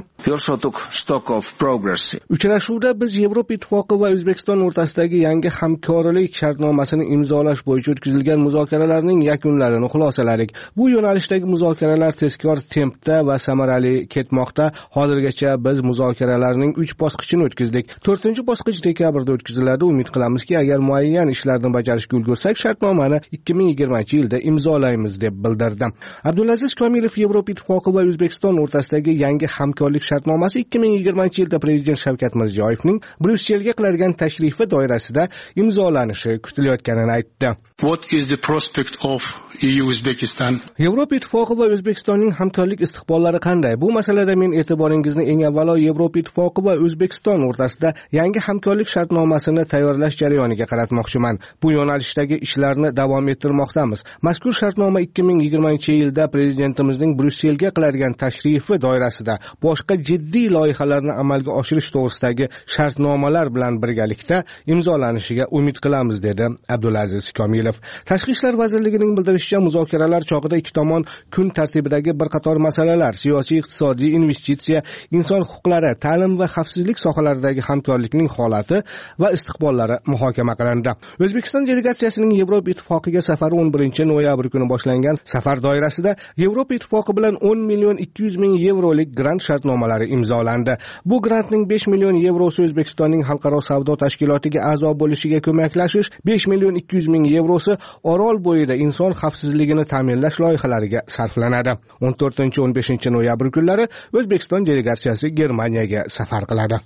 uchrashuvda biz Yevropa Ittifoqi va O'zbekiston o'rtasidagi yangi hamkorlik shartnomasini imzolash bo'yicha o'tkazilgan muzokaralarning yakunlarini xulosaladik. Bu yo'nalishdagi muzokaralar tezkor tempda va samarali ketmoqda. Hozirgacha biz muzokaralarning 3 bosqichini o'tkazdik. 4-bosqich dekabrda o'tkaziladi. Umid qilamizki, agar muayyan ishlarni bajarishga ulgursak, shartnomani 2020-yilda imzolaymiz, deb bildirdi. Abdulaziz Komilov Yevropa Ittifoqi va O'zbekiston o'rtasidagi yangi hamkorlik shartnomasi 2020-yilda Prezident Shavkat Mirziyoyevning Bryusselga qiladigan tashrifi doirasida imzolanishi kutilayotganini aytdi. What is the prospect of EU-Uzbekistan? Yevropa Ittifoqi va O'zbekistonning hamkorlik istiqbollari qanday? Bu masalada men e'tiboringizni eng avvalo Yevropa Ittifoqi va O'zbekiston o'rtasida yangi hamkorlik shartnomasini tayyorlash jarayoniga qaratmoqchiman. Bu yo'nalishdagi ishlarni davom ettirmoqdamiz. Mazkur shartnoma 2020-yilda Prezidentimizning Bryusselga qiladigan tashrifi doirasida boshqa jiddiy loyihalarni amalga oshirish to'g'risidagi shartnomalar bilan birgalikda imzolanishiga umid qilamiz, dedi Abdulaziz Komilov. Tashqi ishlar vazirligining bildirishicha, muzokaralar chog'ida ikki tomon kun tartibidagi bir qator masalalar, siyosiy, iqtisodiy, investitsiya, inson huquqlari, ta'lim va xavfsizlik sohalaridagi hamkorlikning holati va istiqbollari muhokama qilindi. O'zbekiston delegatsiyasining Yevropa Ittifoqiga safari 11-noyabr kuni boshlangan. Safar doirasida Yevropa Ittifoqi bilan 10 million 200 ming yevrolik grant shartnomalari imzolandi. Bu grantning 5 million yevrosi O'zbekistonning xalqaro savdo tashkilotiga a'zo bo'lishiga ko'maklashish, 5 million 200 ming yevrosi Orol bo'yida inson xavfsizligini ta'minlash loyihalariga sarflanadi. 14-15 kunlari O'zbekiston delegatsiyasi Germaniyaga safar qiladi.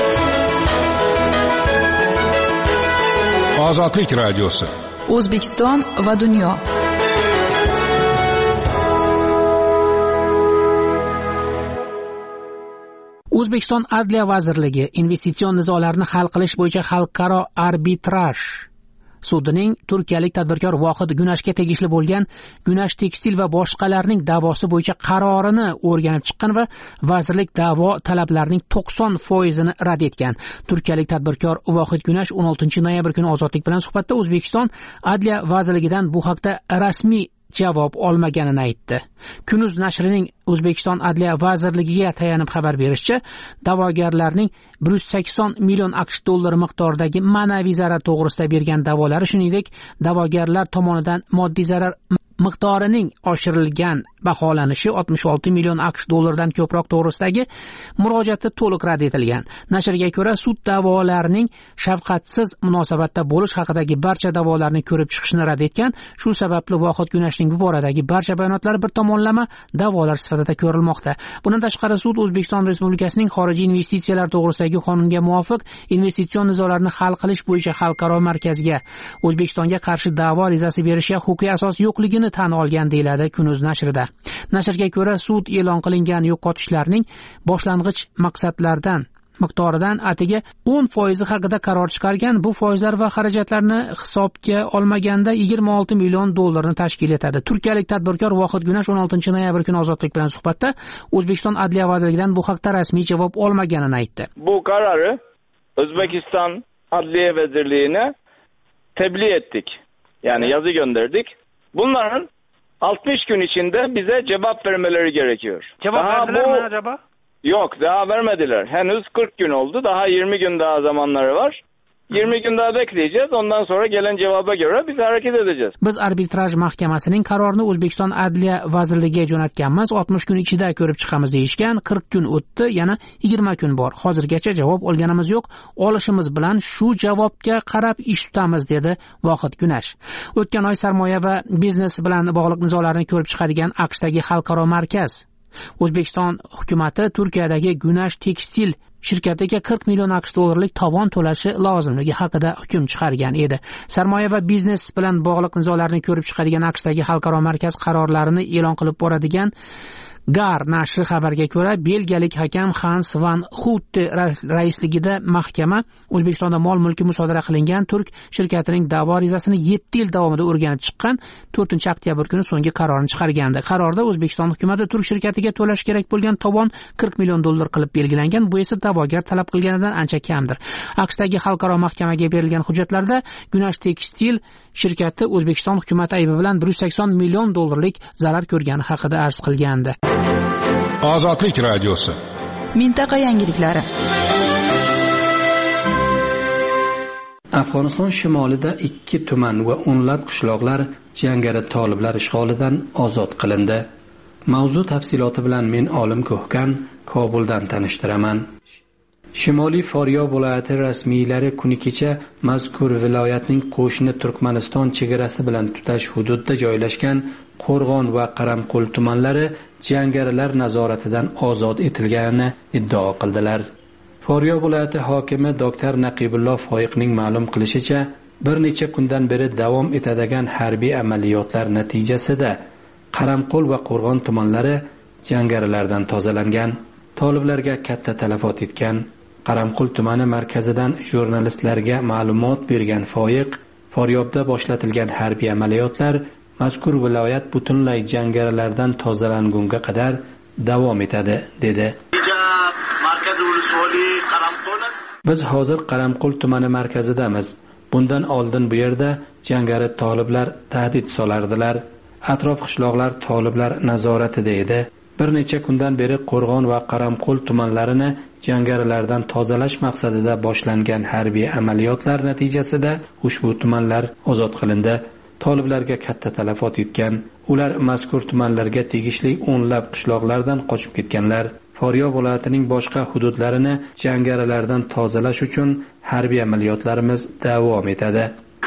Ozodlik radiosi. O'zbekiston va dunyo. O'zbekiston Adliya vazirligi investitsion nizolarni hal qilish bo'yicha xalqaro arbitraj sudining turkiyalik tadbirkor Vohid Gunashga tegishli bo'lgan Gunash tekstil va boshqalarning da'vosi bo'yicha qarorini o'rganib chiqqan va vazirlik da'vo talablarining 90% rad etgan. Turkiyalik tadbirkor Vohid Gunash 16-noyabr kuni Ozodlik bilan suhbatda O'zbekiston Adliya vazirligidan bu haqda rasmiy javob olmaganini aytdi. Kunuz nashrining O'zbekiston Adliya vazirligiga tayanib xabar berishicha, da'vogarlarning 180 million AQSh dollari miqdoridagi ma'naviy zarar to'g'risida bergan da'volari, shuningdek, da'vogarlar tomonidan moddiy zarar miqdorining oshirilgan baholanishi 66 million AQSh dollaridan ko'proq to'g'risidagi murojaati to'liq rad etilgan. Nashrga ko'ra, sud da'volarning shafqatsiz munosabatda bo'lish haqidagi barcha da'volarni ko'rib chiqishni rad etgan. Shu sababli Vohid Gunashning bu boradagi barcha bayonotlari bir tomonlama da'volar sifatida ko'rilmoqda. Bundan tashqari sud O'zbekiston Respublikasining xorijiy investitsiyalar to'g'risidagi qonunga muvofiq investitsion nizolarni hal qilish bo'yicha xalqaro markazga O'zbekistonga qarshi da'vo arizasi berishga huquqiy asos yo'qligini tan olgan, deyiladi Kunuz nashrida. Nashrga ko'ra, sud e'lon qilingan yo'qotishlarning boshlang'ich maqsadlardan miqdoridan atigi 10% haqida qaror chiqargan. Bu foizlar va xarajatlarni hisobga olmaganda 26 million dollarni tashkil etadi. Turkiyalik tadbirkor Vohid Gunash 16 noyabr kuni Ozodlik bilan suhbatda O'zbekiston Adliya vazirligidan bu haqda rasmiy javob olmaganini aytdi. Bu qarori O'zbekiston Adliya vazirligine tebliğ ettik. Yani yazı gönderdik. Bunların 60 gün içinde bize cevap vermeleri gerekiyor. Cevap verdiler mi acaba? Yok, daha vermediler. Henüz 40 gün oldu. Daha 20 gün daha zamanları var. 20 gün daha bekleyeceğiz. Ondan sonra gelen cevaba göre biz hareket edeceğiz. Biz arbitraj mahkamasining qarorini O'zbekiston Adliya vazirligiga jo'natganmiz. 60 kun ichida ko'rib chiqamiz deyishgan. 40 kun o'tdi, yana 20 kun bor. Hozirgacha javob olganimiz yo'q. Olishimiz bilan shu javobga qarab ish tutamiz, dedi Vohid Gunash. O'tgan oy sarmoya va biznes bilan bog'liq nizolarni ko'rib chiqadigan AQShdagi xalqaro markaz O'zbekiston hukumati Turkiyadagi Gunash Tekstil shirkatiga 40 million AQSh dollarlik tovon to'lashi lozimligi haqida hukm chiqargan edi. Sarmoya va biznes bilan bog'liq nizolarni ko'rib chiqadigan AQShdagi xalqaro markaz qarorlarini e'lon qilib boradigan Gar nashri xabarga ko'ra, belgiyalik hakam Hans van Hutte raisligida mahkama O'zbekistonda mol-mulki musodara qilingan turk shirkatining da'vo arizasini 7 yil davomida o'rganib chiqqan 4-oktyabr kuni so'nggi qarorini chiqargandi. Qarorda O'zbekiston hukumatı turk shirkatiga to'lash kerak bo'lgan tovon 40 million dollar qilib belgilangan. Bu esa da'vogar talab qilganidan ancha kamdir. AQShdagi xalqaro mahkamaga berilgan hujjatlarda Gunash Tekstil shirkati O'zbekiston hukumati aybi bilan 180 million dollarlik zarar ko'rgani haqida arz qilgandi. Ozodlik radiosi. Mintaqa yangiliklari. Afg'oniston shimolida 2 tuman va o'nlab qishloqlar jangari toliblar ishg'olidan ozod qilindi. Mavzu tafsiloti bilan men Olim Ko'hkan Kobuldan tanishtiraman. Shimoliy Foryob viloyati rasmiylari kuni kecha mazkur viloyatning qo'shni Turkmaniston chegarasi bilan tutash hududida joylashgan Qo'rg'on va Qaramqul tumanlari jangarilar nazoratidan ozod etilganini iddao qildilar. Foryob viloyati hokimi Dr. Naqibullo Foyiqning ma'lum qilishicha, bir necha kundan beri davom etadigan harbiy amaliyotlar natijasida Qaramqul va Qo'rg'on tumanlari jangarilardan tozalangan. Toliblarga katta talafot etgan. Qaramqul tumani markazidan jurnalistlarga ma'lumot bergan Foyiq, Foryobda boshlatilgan harbiy amaliyotlar mazkur viloyat butunlay jangarilardan tozalangunga qadar davom etadi, dedi. Biz hozir Qaramqul tumani markazidamiz. Bundan oldin bu yerda jangari toliblar tahdid solardilar. Atrof qishloqlar toliblar nazoratida edi. Bir necha kundan beri Qo'rg'on va Qaramqul tumanlarini jangarilardan tozalash maqsadida boshlangan harbiy amaliyotlar natijasida ushbu tumanlar ozod qilindi. Toliblarga katta talafot yetgan. Ular mazkur tumanlarga tegishli o'nlab qishloqlardan qochib ketganlar. Foryob viloyatining boshqa hududlarini jangarilardan tozalash uchun harbiy amaliyotlarimiz davom etadi.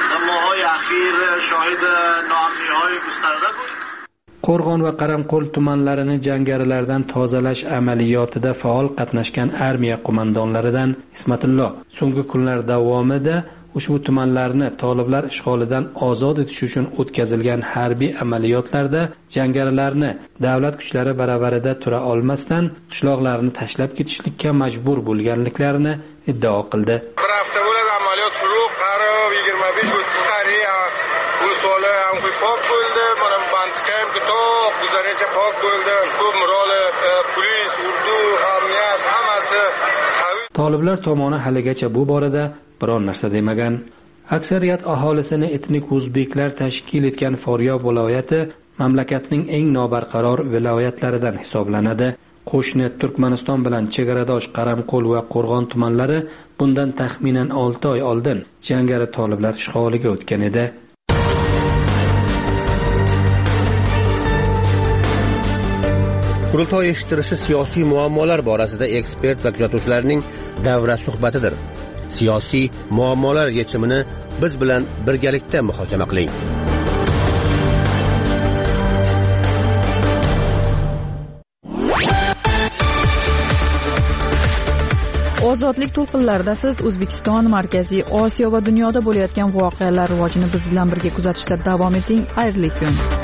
Qo'rg'on va Qaramqul tumanlarini jangarilardan tozalash amaliyotida faol qatnashgan armiya qo'mondonlaridan Ismatullo so'nggi kunlar davomida ushbu tumanlarni toliblar ishg'olidan ozod etish uchun o'tkazilgan harbiy amaliyotlarda jangarilarni davlat kuchlari baravarida tura olmasdan qishloqlarni tashlab ketishlikka majbur bo'lganliklarini iddao qildi. Bir hafta bo'ladi amaliyot shuru, qarib 25-30 qariya ulusoli ham pok bo'ldi. Mana bandkam kitob guzarecha pok bo'ldi. Ko'p miroli polis, urdu, hamiyat hammasi. Toliblar tomoni haligacha bu borada biron narsa demagan. Aksariyat aholisini etnik o'zbeklar tashkil etgan Foryob viloyati mamlakatning eng nobarqaror viloyatlaridan hisoblanadi. Qo'shni Turkmaniston bilan chegaradosh Qaramqo'l va Qo'rg'on tumanlari bundan taxminan 6 oy oldin jangari toliblar ishg'oliga o'tgan edi. Qurultoy eshittirishi siyosiy muammolar borasida ekspert va kuzatuvchilarning davra suhbatidir. Siyosiy muammolar yechimini biz bilan birgalikda muhokama qiling. Ozodlik to'lqinlarida siz O'zbekiston, Markaziy Osiyo va dunyoda bo'layotgan voqealar rivojini biz bilan birga kuzatishda davom eting. Xayrli kun.